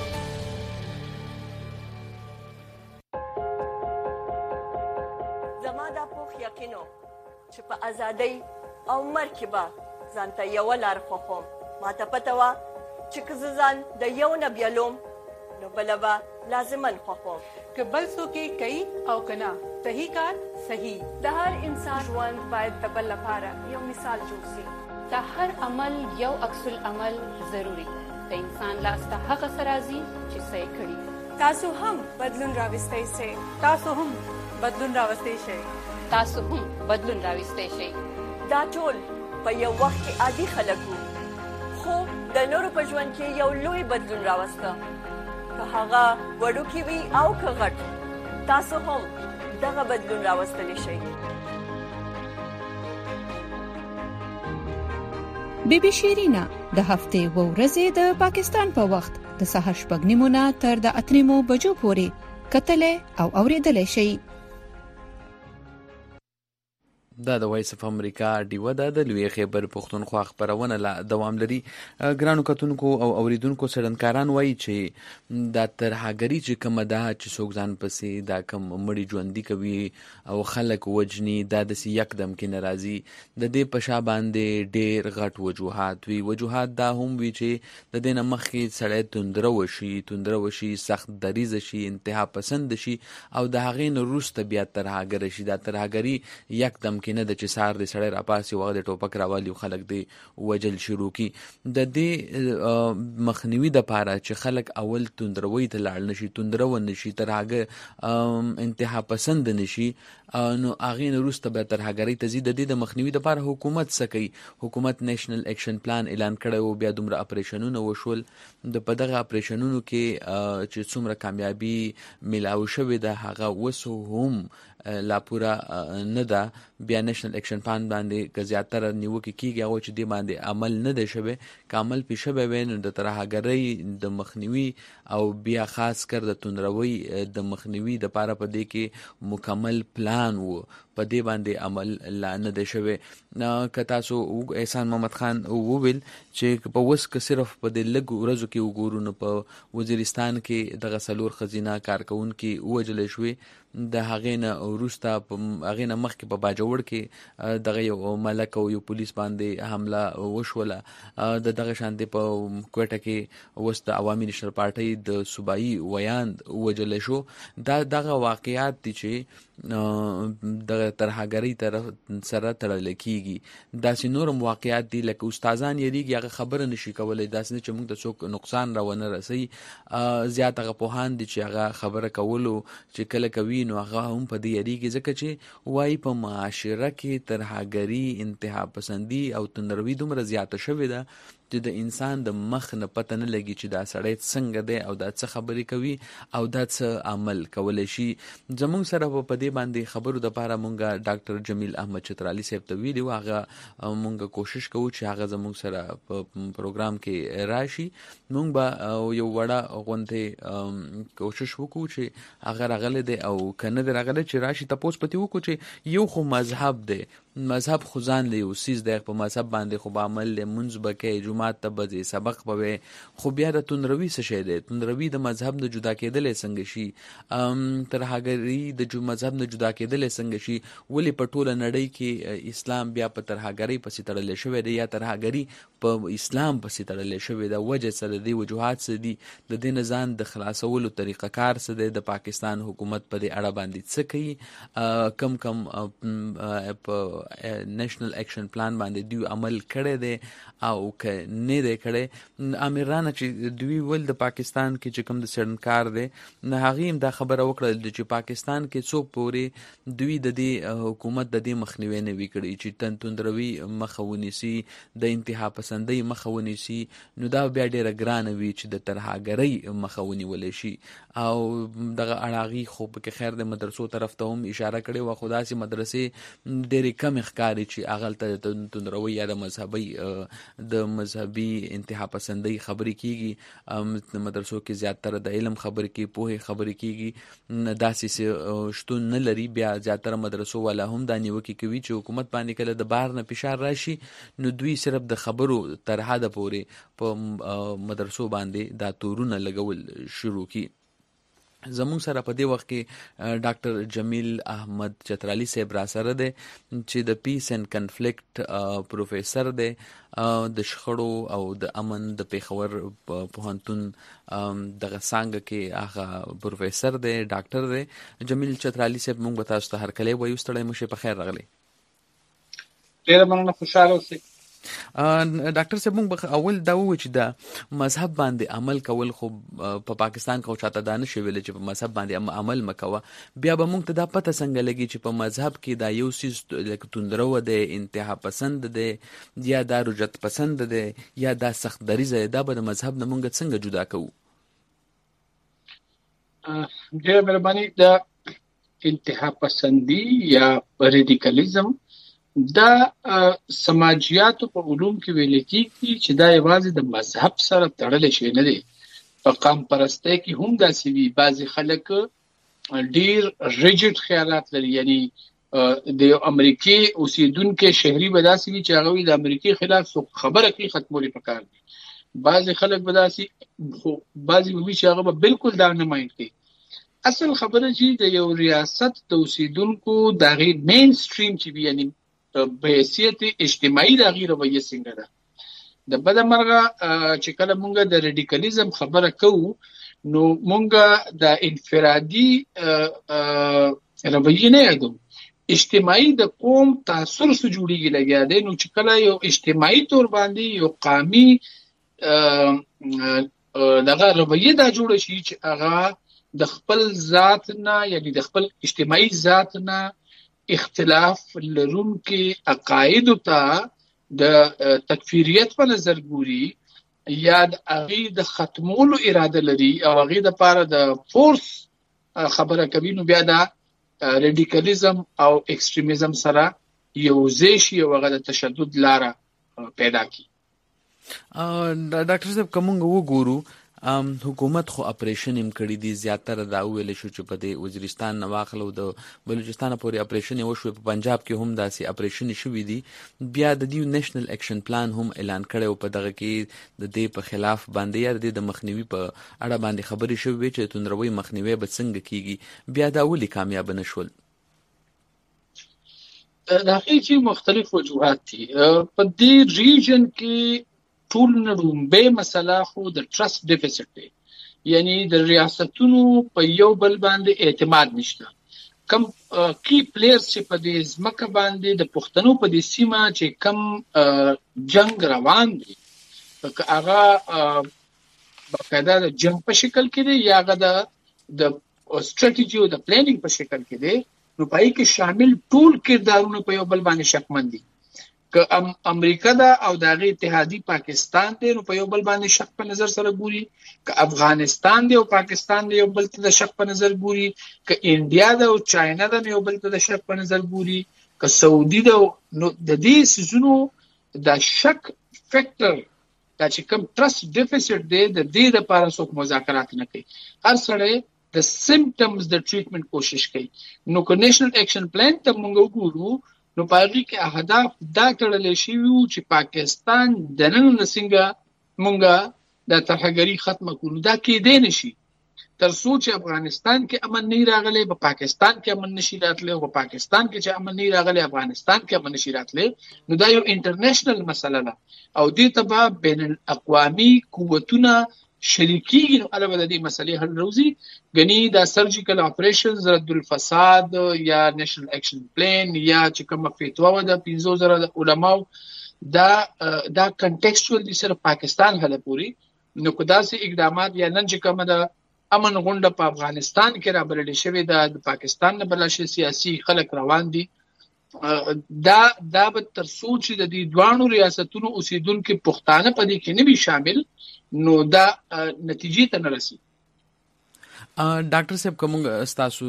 زما دا پوخ یقینو چې په ازادۍ او مرګ کې به ځان ته یوه لار خوښوم. ما ته پته وه چې که زه ځان د یو نه بیلوم نو بله به لازمن خوښوم که بل څوک یې کوي او که نه صحیح کار صحیح. د هر انسان ژوند باید د بل لپاره یو مثال جوړ شي. د هر عمل یو عکس العمل ضروري. د انسان لاس ته هغه څه راځي چې څه یې کړي. تاسو هم بدلون راوستی شئ. تاسو هم بدلون راوستی شئ. تاسو هم بدلون راوستی شئ. دا ټول په یو وخت کې عادي خلک وو، خو د نورو په ژوند کې یو لوی بدلون راوسته. که هغه وړوکی وي او که غټ، تاسو هم دغه بدلون راوستلی شئ. بی بی شیرینا د هفتې و ورځې د پاکستان په وخت د سهار شپږ نیمو نه تر د اته نیمو بجو پورې کتلې او اوریدلې شي. دا د وایس اف امریکا ډیوه ده د لوی خیبر پښتونخوا خبرونه لا دوام لري. ګرانو کتونکو او اوریدونکو سړنکاران وایي چې دا ترهګری چې کومه ده چې څوک ځان پسې دا کوم مړی ژوندۍ کوي او خلک وجني، دا د یکدم کې ناراضي د دې په شا باندې ډېر غټ وجوهات وي. وجوهات دا هم وي چې د دې نه مخکې سړی توندره وشي توندره وشي سخت دریځ شي، انتها پسند شي او د هغې نه وروسته بیا ترهګر شي. دا ترهګري یکدم کې نه د چې سار د سړی راپاسي وغه د ټوپک راوالي او خلک دی وجل شروع کی. د دې مخنیوي د پاره چې خلک اول توندروي ته لاړ نشي، توندرو نشي، ترهګه انتها پسند نشي، نو اغه وروسته به ترهګری تزيد. د دې د مخنیوي د پاره حکومت سکی حکومت نېشنل اکشن پلان اعلان کړی او بیا دومره اپریشنونه وشول. د پدغه اپریشنونو کې چې څومره کامیابی ملاو شوې ده هغه وسو هم لا پورا نه ده. بیا نېشنل اکشن پلان باندې که زیاتره نیوکې کیږي او چې دې باندې عمل نه دی شوی. که عمل پې شوی وی نو د ترهګرۍ د مخنیوي او بیا خاص کر د توندروي د مخنیوي د پاره په دې کې مکمل پلان وو، په دې باندې عمل لا نه دی شوی. که تاسو احسان محمد خان وویل چې په وس که صرف په دې لږ ورځو کې وګورو نو په وزیرستان کې دغه څلور ښځینه کارکوونکي ووژلې شوې. د هغې نه وروسته هغې نه مخکې په باجوړ کې دغه یو ملک او یو پولیس باندې حمله وشوله. د دغه شانتې په کوټه کې اوس د عوامي نېشنل پارټۍ د صوبایي ویاند ووژلی شو. دا دغه واقعیات دي چې د ترهګرۍ طرف سره تړل کیږي. داسې نورم واقعیات دي لکه استادان یریږي هغه خبره نشي کولی، داسې نه چې موږ ته څوک نقصان راونه رسوي. زیات هغه پوهان دي چې هغه خبره کولو چې کله کوي نو هغه هم په دې یریږي، ځکه چې وایي په معاشره کې ترهګري انتها پسندي او تندروي دومره زیاته شوې ده چې د انسان د مخ نه پته نه لګي چې دا سړی څنګه دی او دا څه خبرې کوي او دا څه عمل کولی شي. زموږ سره په دې باندې خبرو دپاره مونږ ډاکټر جمیل احمد چترالي صاحب ته ویلي وو، هغه مونږ کوشش کوو چې هغه زموږ سره په پروګرام کې راشي. مونږ به یو وړه غونډې کوشش وکړو چې هغه راغلی دی او که نه دی راغلی چې راشي تپوس پتې وکړو چې یو خو مذهب دی، مذهب خو ځان له یو څیز دی، په مذهب باندې خو به عمل دی، لمونځ به کوې، جومات ته به ځې، سبق به وې، خو بیا د توندروي څه شی دی؟ توندروي د مذهب نه جدا کېدلی څنګه شي؟ ترهګري د مذهب نه جدا کېدلی څنګه شي؟ ولې په ټوله نړۍ کې اسلام بیا په ترهګرۍ پسې تړلی شوی دی یا ترهګري په اسلام پسې تړلی شوی ده؟ وجه څه ده؟ دې وجوهات څه دي؟ د دې نه ځان د خلاصولو طریقه کار څه دی؟ د پاکستان حکومت په دې اړه باندې څه کوي؟ کم کم په نېشنل اکشن پلان باندې دوی عمل کړی دی او که نه دی کړی؟ امیرانه چې دوی ول د پاکستان کې چې کوم د څېړنکار دی نه هغې هم دا خبره وکړه چې پاکستان کې څو پورې دوی د دې حکومت د دې مخنیوی نه وي کړی چې تن توندروي مخه ونیسي، د انتها پسندۍ مخه ونیسي، نو دا بیا ډېره ګرانه وي چې د ترهګرۍ مخه ونیولی شي. او دغه اړاغي خو پکې خیر د مدرسو طرف ته هم اشاره کړې وه، خو داسې مدرسې ډېرې کمې ښکاري چې هغلته د توندروي یا د مذهبي د مذهبي انتها پسندۍ خبرې کېږي. د مدرسو کې زیاتره د علم خبرې کېږي، پوهې خبرې کېږي، داسې شتون نه لري. بیا زیاتره مدرسو والا هم دا نیوکې کوي چې حکومت باندې کله د بهر نه فشار راشي نو دوی صرف د خبرو تر حده پورې په مدرسو باندې دا تورونه لګول شروع کړي. زموږ سره په دې وخت کې ډاکټر جمیل احمد چترالی صاحب را سره دی چې د پیس اینڈ کنفلیکټ پروفیسر دی د شخړو او د امن د پیښور پوهنتون دغه څانګه کې هغه پروفیسر دی ډاکټر دی. جمیل چترالی صاحب موږ به تاسو ته هرکلی وایو. ستړی مو شئ، په خیر راغلی. ډېره مننه، خوشحاله اوسئ. ډاکټر صاحب موږ اول دا ووایو چې د مذهب باندې عمل کول خو په پاکستان کې چاته دا نشي ویلی چې په مذهب باندې عمل مه کوه. بیا به موږ ته دا پته څنګه لګي چې په مذهب کې دا یو څیز لکه توندرو دی، انتها پسند دی، یا دا رجعت پسند دی، یا دا سخت دریځه دی، دا به د مذهب نه موږ څنګه جدا کوو؟ ډېره مهرباني. د انتها پسندي یا ریډیکالیزم دا سماجیاتو په علوم کې ویل کېږي چې دا یوازې د مذهب سره تړلی شی نه دی. په قام پرستۍ کې هم داسې وي. بعضې خلک ډېر ریجډ خیالات لري، یعنی د یو امریکې اوسېدونکی شهري به داسې وي چې هغه وي د امریکې خلاف څوک خبره کوي ختمولی پکار دي. بعضې خلک به داسې خو بعضې به وي چې هغه به بالکل دا نه مایند کوي. اصل خبره چې د یو ریاست د اوسېدونکو د هغې مین سټریم چې وي، یعنی په حیثیت اجتماعي د هغې رویه څنګه ده. د بده مرغه چې کله مونږ د ریډیکالیزم خبره کوو نو مونږ د انفرادي رویې نه یادو. اجتماعي د قوم تاثر سره جوړیږي لګیا دی. نو چې کله یو اجتماعي طور باندې یو قومي دغه رویه دا جوړه شي چې هغه د خپل ذات نه، یعنی د خپل اجتماعي ذات نه اختلاف لرونکي عقایدو ته د تکفیریت په نظر ګوري یا د هغې د ختمولو اراده لري او هغې دپاره د فورس خبره کوي، نو بیا دا ریډیکالیزم او ایکسټریمیزم سره یوځای شي او هغه د تشدد لاره پیدا کړي. ډاکټر صاحب که موږ وګورو حکومت خو اپریشن هم کړی دي، زیاتره دا ویلی شو چې په دې وزیرستان نه واخلو د بلوچستان پورې اپریشن یې وشوې، په پنجاب کې هم داسې اپریشن شوي دي. بیا د دې نیشنل ایکشن پلان هم اعلان کړی او په دغه کې د دې په خلاف باندې یا د دې د مخنیوي په اړه باندې خبرې شوې وې چې توندروي مخنیوی به څنګه کیږي. بیا دا ولې کامیاب نه شول؟ د هغې چې مختلف وجوهات دي. په دې ریجن کې ټول نه لومبۍ مسله خو د ټرست ډیفیسټ دی، یعنی د ریاستونو په یو بل باندې اعتماد نشته. کم کی پلیئرز چې په دې ځمکه باندې د پښتنو په دې سیمه چې کم جنگ روان دی، هغه باقاعده د جنگ په شکل کې دی یا هغه د سټریټیجي او د پلانینګ په شکل کې دی، نو په هغې کې شامل ټول کردارونه په یو بل باندې شکمن دي. که امریکا ده او د هغې اتحادي پاکستان دی، نو په یو بل باندې شک په نظر سره ګوري. که افغانستان دی او پاکستان دی یو بل ته د شک په نظر ګوري. که انډیا ده او چاینا ده نو یو بل ته د شک په نظر ګوري. که سعودي ده نو د دې څیزونو د شک فیکټر دا چې کوم ټرست ډیفیسټ دی د دې دپاره څوک مذاکرات نه کوي. هر سړی د سمپټمز د ټریټمنټ کوشش کوي. نو که نیشنل ایکشن پلان ته موږ وګورو نو په هغې کې اهداف دا تړلی شوي وو چې پاکستان دننه څنګه موږ د ترهګري ختمه کړو. دا کیدی نه شي تر څو چې افغانستان کې امن نه راغلی، په پاکستان کې امن نشي راتلی، او په پاکستان کې چې امن نه راغلی افغانستان کې امن نشي راتلی. نو دا یو انټرنیشنل مسله ده او دې ته به بین الاقوامي قوتونه شریکیږي. نو هله به د دې مسلې حل روزي. ګنې دا سرجیکل اپریشنز، رد الفساد یا نیشنل ایکشن پلان یا چې کومه فتوا وه د پنځو زره د علماو، دا دا کنټیکسچوال دي صرف پاکستان هله پورې. نو که داسې اقدامات یا نن چې کومه د امن غونډه په افغانستان کې رابللې شوې ده، د پاکستان نه بله شي سیاسي خلک روان دي، دا دا به تر څو چې د دې دواړو ریاستونو اوسېدونکي پښتانه په دې کې نه وي شامل، نو دا نتیجې ته نه رسي. ډاکټر صاحب که موږ ستاسو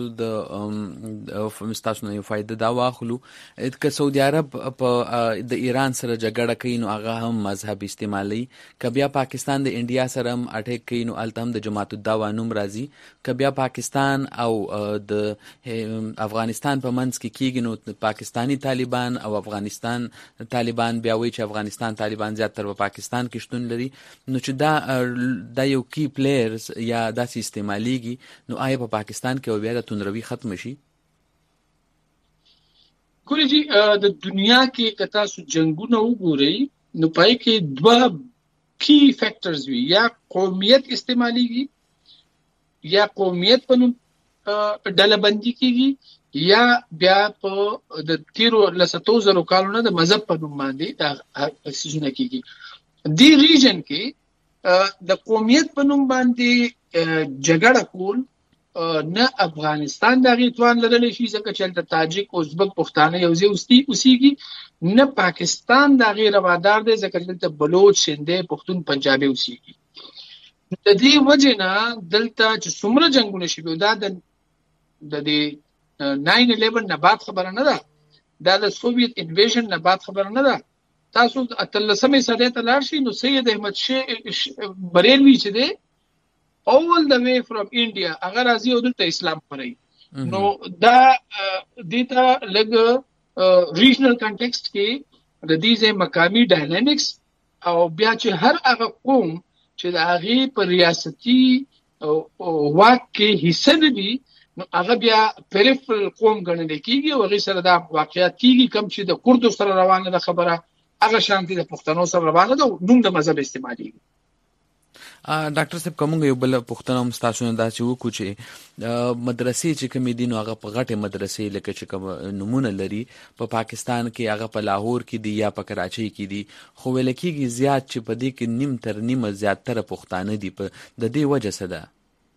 د ستاسو نه یو فایده دا واخلو، که سعودي عرب په د ایران سره جګړه کوي نو هغه هم مذهب استعمالوي، که بیا پاکستان د انډیا سره هم اټیک کوي نو هلته هم د جماعت الدعوه نوم راځي، که بیا پاکستان او د افغانستان په منځ کې کېږي نو پاکستانی طالبان او افغانستان طالبان بیا وایي چې افغانستان طالبان زیاتره په پاکستان کې شتون لري، نو چې دا دا یو کی پلیئرز یا داسې استعمالیږي کیږي نو آیا په پاکستان کې بیا د توندروي ختم شي؟ ګورئ جی د دنیا کې که تاسو جنګونه وګورئ نو پای کې دوه کی فیکٹرز وي، یا قومیت استعماليږي یا قومیت په نوم ډله بندي کیږي یا بیا په د تیرو لساتو زرو کالونو د مذهب په نوم باندې دا سيزونه کیږي. دی ریجن کې د قومیت په نوم باندې جګړه کول نه افغانستان د غیتوان لرلې شي ځکه چې د تاجک ازبک پښتانه یو ځای اوسي اوسيږي، نه پاکستان د غیر وادار دی ځکه چې د بلوچ سندې پښتون پنجابي اوسيږي. د دې وجه نه دلته چې څومره جنگونه شوي دا د د ناین الیون نه بعد خبره نه ده، دا د سوویت انویژن نه بعد خبره نه ده. تاسو اتلسمې صدۍ ته لاړ شئ نو سید احمد شاه بریلوي چې دی all the way from India هغه راځي او دلته اسلام خپروي. نو دا دیتا لګ ریجنل کنټیکسټ کې د دې ځای مقامی ډاینامیکس او بیا چې هر هغه قوم چې د هغه په ریاستي واک کې حصہ لري نو هغه بیا پریفرل قوم ګڼل کېږي او هغه سره دا واقعیت کېږي کوم چې د کورد سره روانه ده خبره هغه شانتي د پښتنو سره روانه ده نوم د مذهب استعمالي. ډاکټر صاحب کومه یو بل پښتنه مستاسو نه دا چې وکړو چې مدرسې چې کومې دي نو هغه په غټه مدرسې لکه چې کوم نمونه لري په پا پاکستان کې هغه په لاهور کې دي یا په کراچۍ کې دي، خو ویل کېږي زیات چې په دې کې نیم تر نیمه زیاتره پښتانه دي. په د دې وجه څه ده؟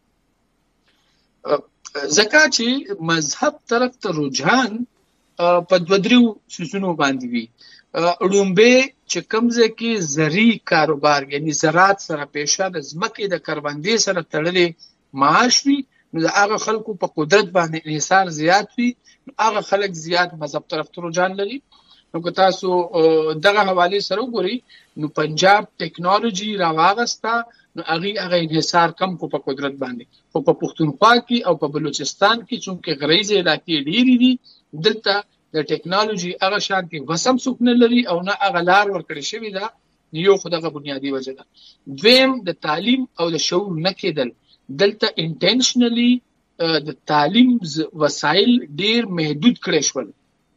ځکه چې مذهب طرف ته رجحان په دوه دریو سيزونو باندې وي. لومبه چې کمزه کې زری کاروبار یعنی زراعت سره پیشه د ځمکې د کروندې سره تړلې معاش وي نو د هغه خلکو په قدرت باندې انحصار زیات وي، هغه خلک زیات مذهب طرف ته رجحان لري. نو که تاسو دغه حواله سره وګورئ نو پنجاب ټیکنالوژي راوغستا نو هغه هغه انحصار کم کو په قدرت باندې، خو په پښتونخوا کې او په بلوچستان کې چې غریزه علاقې ډېری دي دلته د ټیکنالوژي هغه شانتي وسم سکن لري او نه هغه لار ورکړی شوی دا یو خدغه بنیادی وجه ده. دویم د تعلیم او د شعور نه کېدل، دلته انټنشنلی د تعلیم وسایل ډیر محدود کړی شول.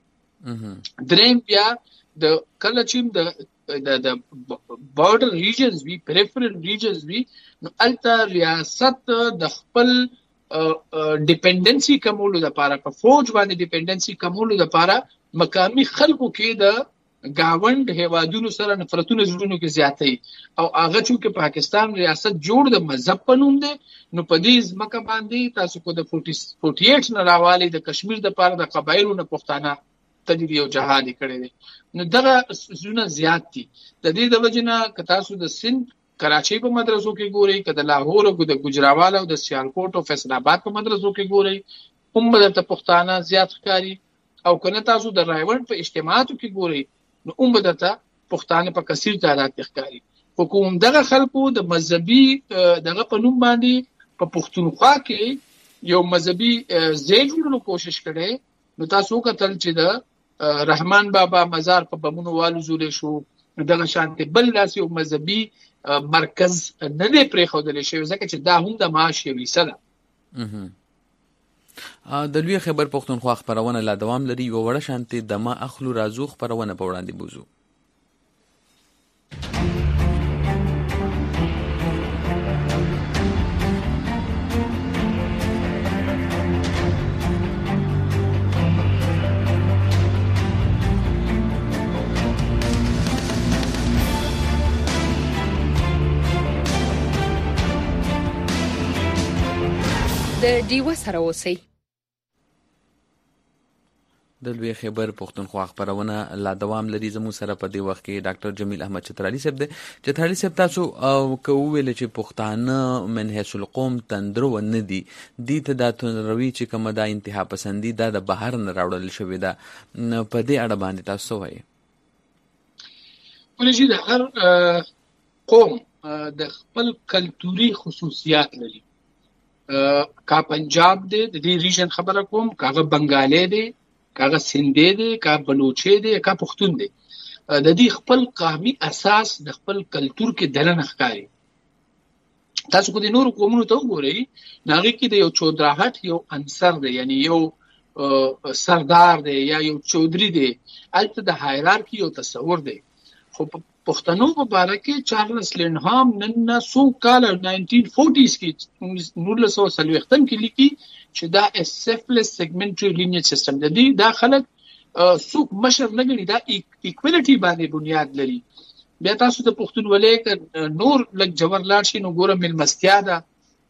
دریم بیا د کله چې د د بارډر ریجنز وی پریفرل ریجنز وی نو الته ریاست د خپل ډیپندنسي کمولو لپاره په فوج باندې ډیپندنسي کمولو لپاره مقامی خلکو کې د گاوند هیوادونو سره نفرتونه زړونو کې زیاتې او هغه چې پاکستان ریاست جوړ د مذهب په نوم دی نو په دې ځمکه باندې تاسو کو د چالیس نه راوالي د کشمیر د لپاره د قبایلو نه پښتانه تجربه او جهاد کړي دي نو دغه زونه زیات دي. د دې د وجنه که تاسو د سند کراچۍ په مدرسو کې ګورئ، که د لاهور او د ګجراوال او د سیالکوټ او فیصل آباد په مدرسو کې ګورئ هم بدلته پښتانه زیات ښکاري، او کنه تاسو د رایوند په اجتماعاتو کې ګورئ نو هم بدلته پښتانه په کثیر تعداد کې ښکاري. حکومت دغه خلکو د مذهبي دغه په نوم باندې په پښتونخوا کې یو مذهبي ځای جوړولو کوشش کړي. نو تاسو کتل چې د رحمان بابا مزار په بمونو والو زولې شو، دغه شانته بل داسې یو مذهبي مرکز نه دی پرېښودل شوی ځکه چې دا هم د معاش یو حصه ده. د لوی خبر پښتونخوا خبرونه لا دوام لري. یو وړه شانتي د ما اخلو رازو خبرونه په وړاندې بوزو. د ډیوه سره اوسئ. د لوی خبر پښتونخوا خبرونه لا دوام لري. زمو سره په دې وخت کې ډاکټر جمیل احمد چترالی صاحب دی. چترالی صاحب تاسو کو ویل چې پښتانه منحص القوم تندرو نه دي، دي ته د تنروي چې کومه د انتها پسندي د بهر نه راوړل شوې ده، په دې اړه باندې تاسو وایي؟ ولې د هر قوم د خپل کلتوري خصوصیات لري. کا پنجاب دی د دې ریجن خبره کوم، کاغه بنگالی دی، کاغه سندی دی، کا بلوچی دی، کا پښتون دی، د دې خپل قومي اساس د خپل کلتور کې دلنه ښکاري. تاسو کو د نورو قومونو ته وګورئ ناغي کې د یو چودراهټ یو عنصر دی یعنی یو سردار دی یا یو چودري دی البته د هایرارکی یو تصور دی خو پښتنو مبارک چارلس لینهام نن سو کال نائنٹین فورٹیز کې نولس سو سلوختم کې لیکي چې دا اسفلس سیگمنټری لینیج سیستم دی دا خلک سوق مشر نه غني دا ایکوالټي باندې بنیاد لري بیا تاسو د پښتونولۍ ک نور لک جوړلار شي نو ګوره مل مستیا ده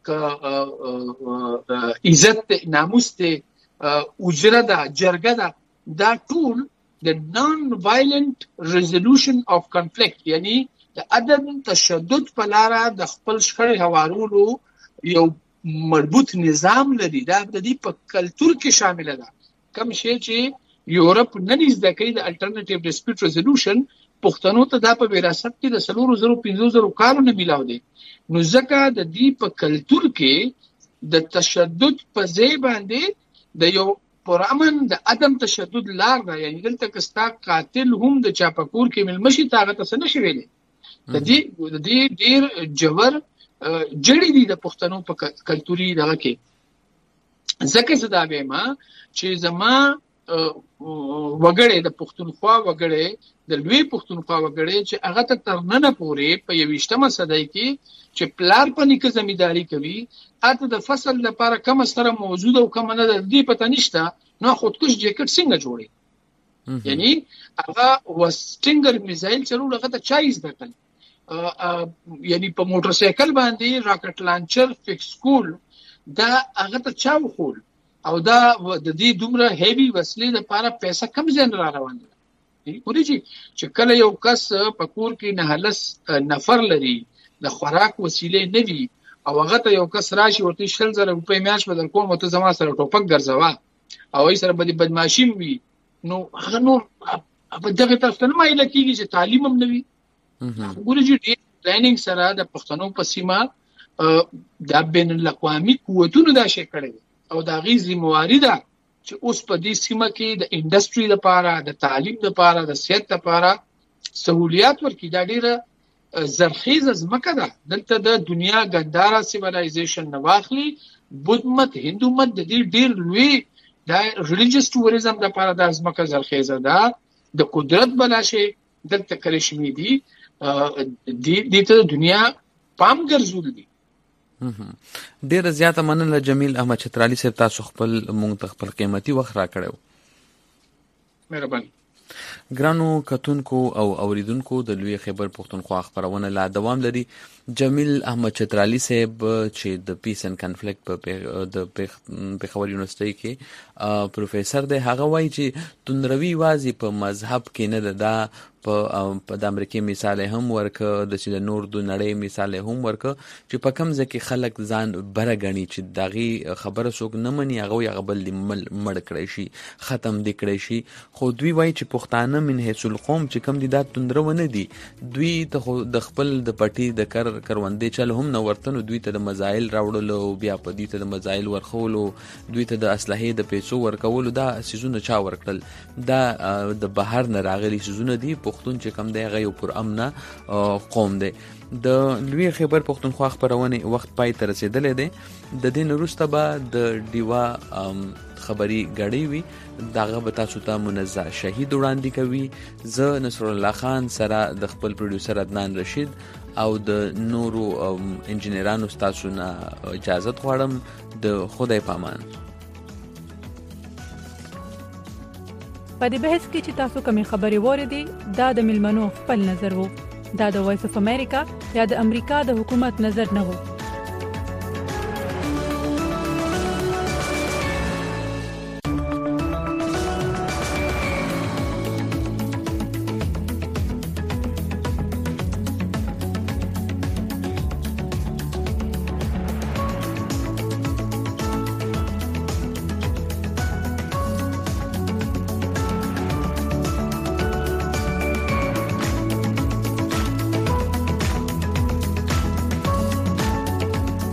ک عزت ناموس ته اجره ده جرګه ده دا ټول د نان وایلنت ریزولوشن اف کنفلیکټ یعنی د عدم تشدد په لار د خپل شخړې هوارولو یو مربوط نظام لري دا د دې په کلچر کې شامل ده کوم شی چې یورپ نن زده کوي د الټرنیټیو ډسپیوټ ریزولوشن پښتنو ته دا په وراثت کې د سلور زرو پنځه زرو کارونه ملاو دي نو ځکه د دې په کلچر کې د تشدد په ځای باندې د یو پرامن د عدم تشدد لار ده یعنی دلته کستا قاتل هم د چاپکور کې ملمشي طاقت څه نشي ویلې د دې د دې ډیر جوور جړې دي د پښتنو په کلتوري دغه کې ځکه زدا به ما چې زما وګړې د پښتونخوا وګړې د لوی پښتونخوا وګړې چې هغه ته ترننه پورې په یوشتمه صدۍ کې چې پلار په نیکه زمینداری کوي اته د فصل لپاره کوم سره موجود او کوم نه د دې پته نشته نو خودکش جیکټ څنګه جوړي یعنی هغه وسټینګر میزایل چلول هغه ته چایز دکل یعنی په موټر سایکل باندې راکټ لانچر فکس کول دا هغه ته چاو خول او دا د دې دومره هیوی وسلې لپاره پیسې کم ځین را روان دي ورېږي چې کله یو کس په کور کې نه لس نفر لري د خوراک وسیلې نه وي او هغه ته یو کس راشي ورته شل زره روپۍ میاش بدل کوم ته زما سره ټوپک ګرځوا او یې سره بده بدمعشي وي نو هغه نور په دغه طرف ته نه مایل کیږي چې تعلیم هم نه وي ورېږي ډیر پلانینګ سره د پښتنو په سیمه د بین الاقوامي قوتونو دا شي کړی او دا غي ذمہواری ده چې اوس په دې سیمه کې د انډستری لپاره د تعلیم لپاره د صحت لپاره سہولیات ورکړي دا ډیره زرخیزه ځمکه ده دلته د دنیا ګندارا سیویلایزیشن نواخلی بودمت هندومت د دې ډیر لوی د ریلیجیس ټوریزم لپاره د ځمکه زرخیزه ده د قدرت بلاشه دلته کرشمي دي د دې ته دنیا پام ګرځول دي ډیر زیاته مننه جمیل احمد چترالی صاحب تاسو خپل مونږ خپل قیمتي وخت را کړو مهرباني ګرانو کتونکو او اوریدونکو د لوی خیبر پښتونخوا خبرونه لا دوام لري جمیل احمد چترالی صاحب چې د پیس اند کنفلیکټ په د پیښور یونیورسيټي کې پروفیسور دی هغه وایي چې توندروي وازي په مذهب کې نه ده په د امریکای مثال هم ورکه د چې نور د نړۍ مثال هم ورکه چې په کوم ځکه خلک ځان برګنی چې دغه خبره څوک نه مني هغه یې غبل مړ کړی شي ختم دی کړی شي خو دوی وایي چې پښتانه من هیڅ القوم چې کوم دي دا توندرو نه دي دوی ته د خپل د پټي د کر کروندې چل هم نه ورتنو دوی ته د مزایل راوړلو بیا په دې ته د مزایل ورخولو دوی ته د اسلحې د پیسو ورکولو دا سيزونه چا ورکړل دا د بهر نه راغلي سيزونه دي پښتون چې کم دی غو پر امنه قوم دی د لوی خیبر پښتونخوا خبرونه وخت پای ته رسیدلې ده د دین وروسته به د دیوا خبري غړي وي داغه به تاسو ته منزه شهید وړاندې کوي ز نصر الله خان سره د خپل پروډوسر عدنان رشید او د نورو انجنیرانو تاسو نه اجازه غواړم د خدای پامان په دې بحث کې چې تاسو کومې خبرې وریدي دا د ملمنو خپل نظر وو دا د وایس اف امریکا یا د امریکا د حکومت نظر نه وو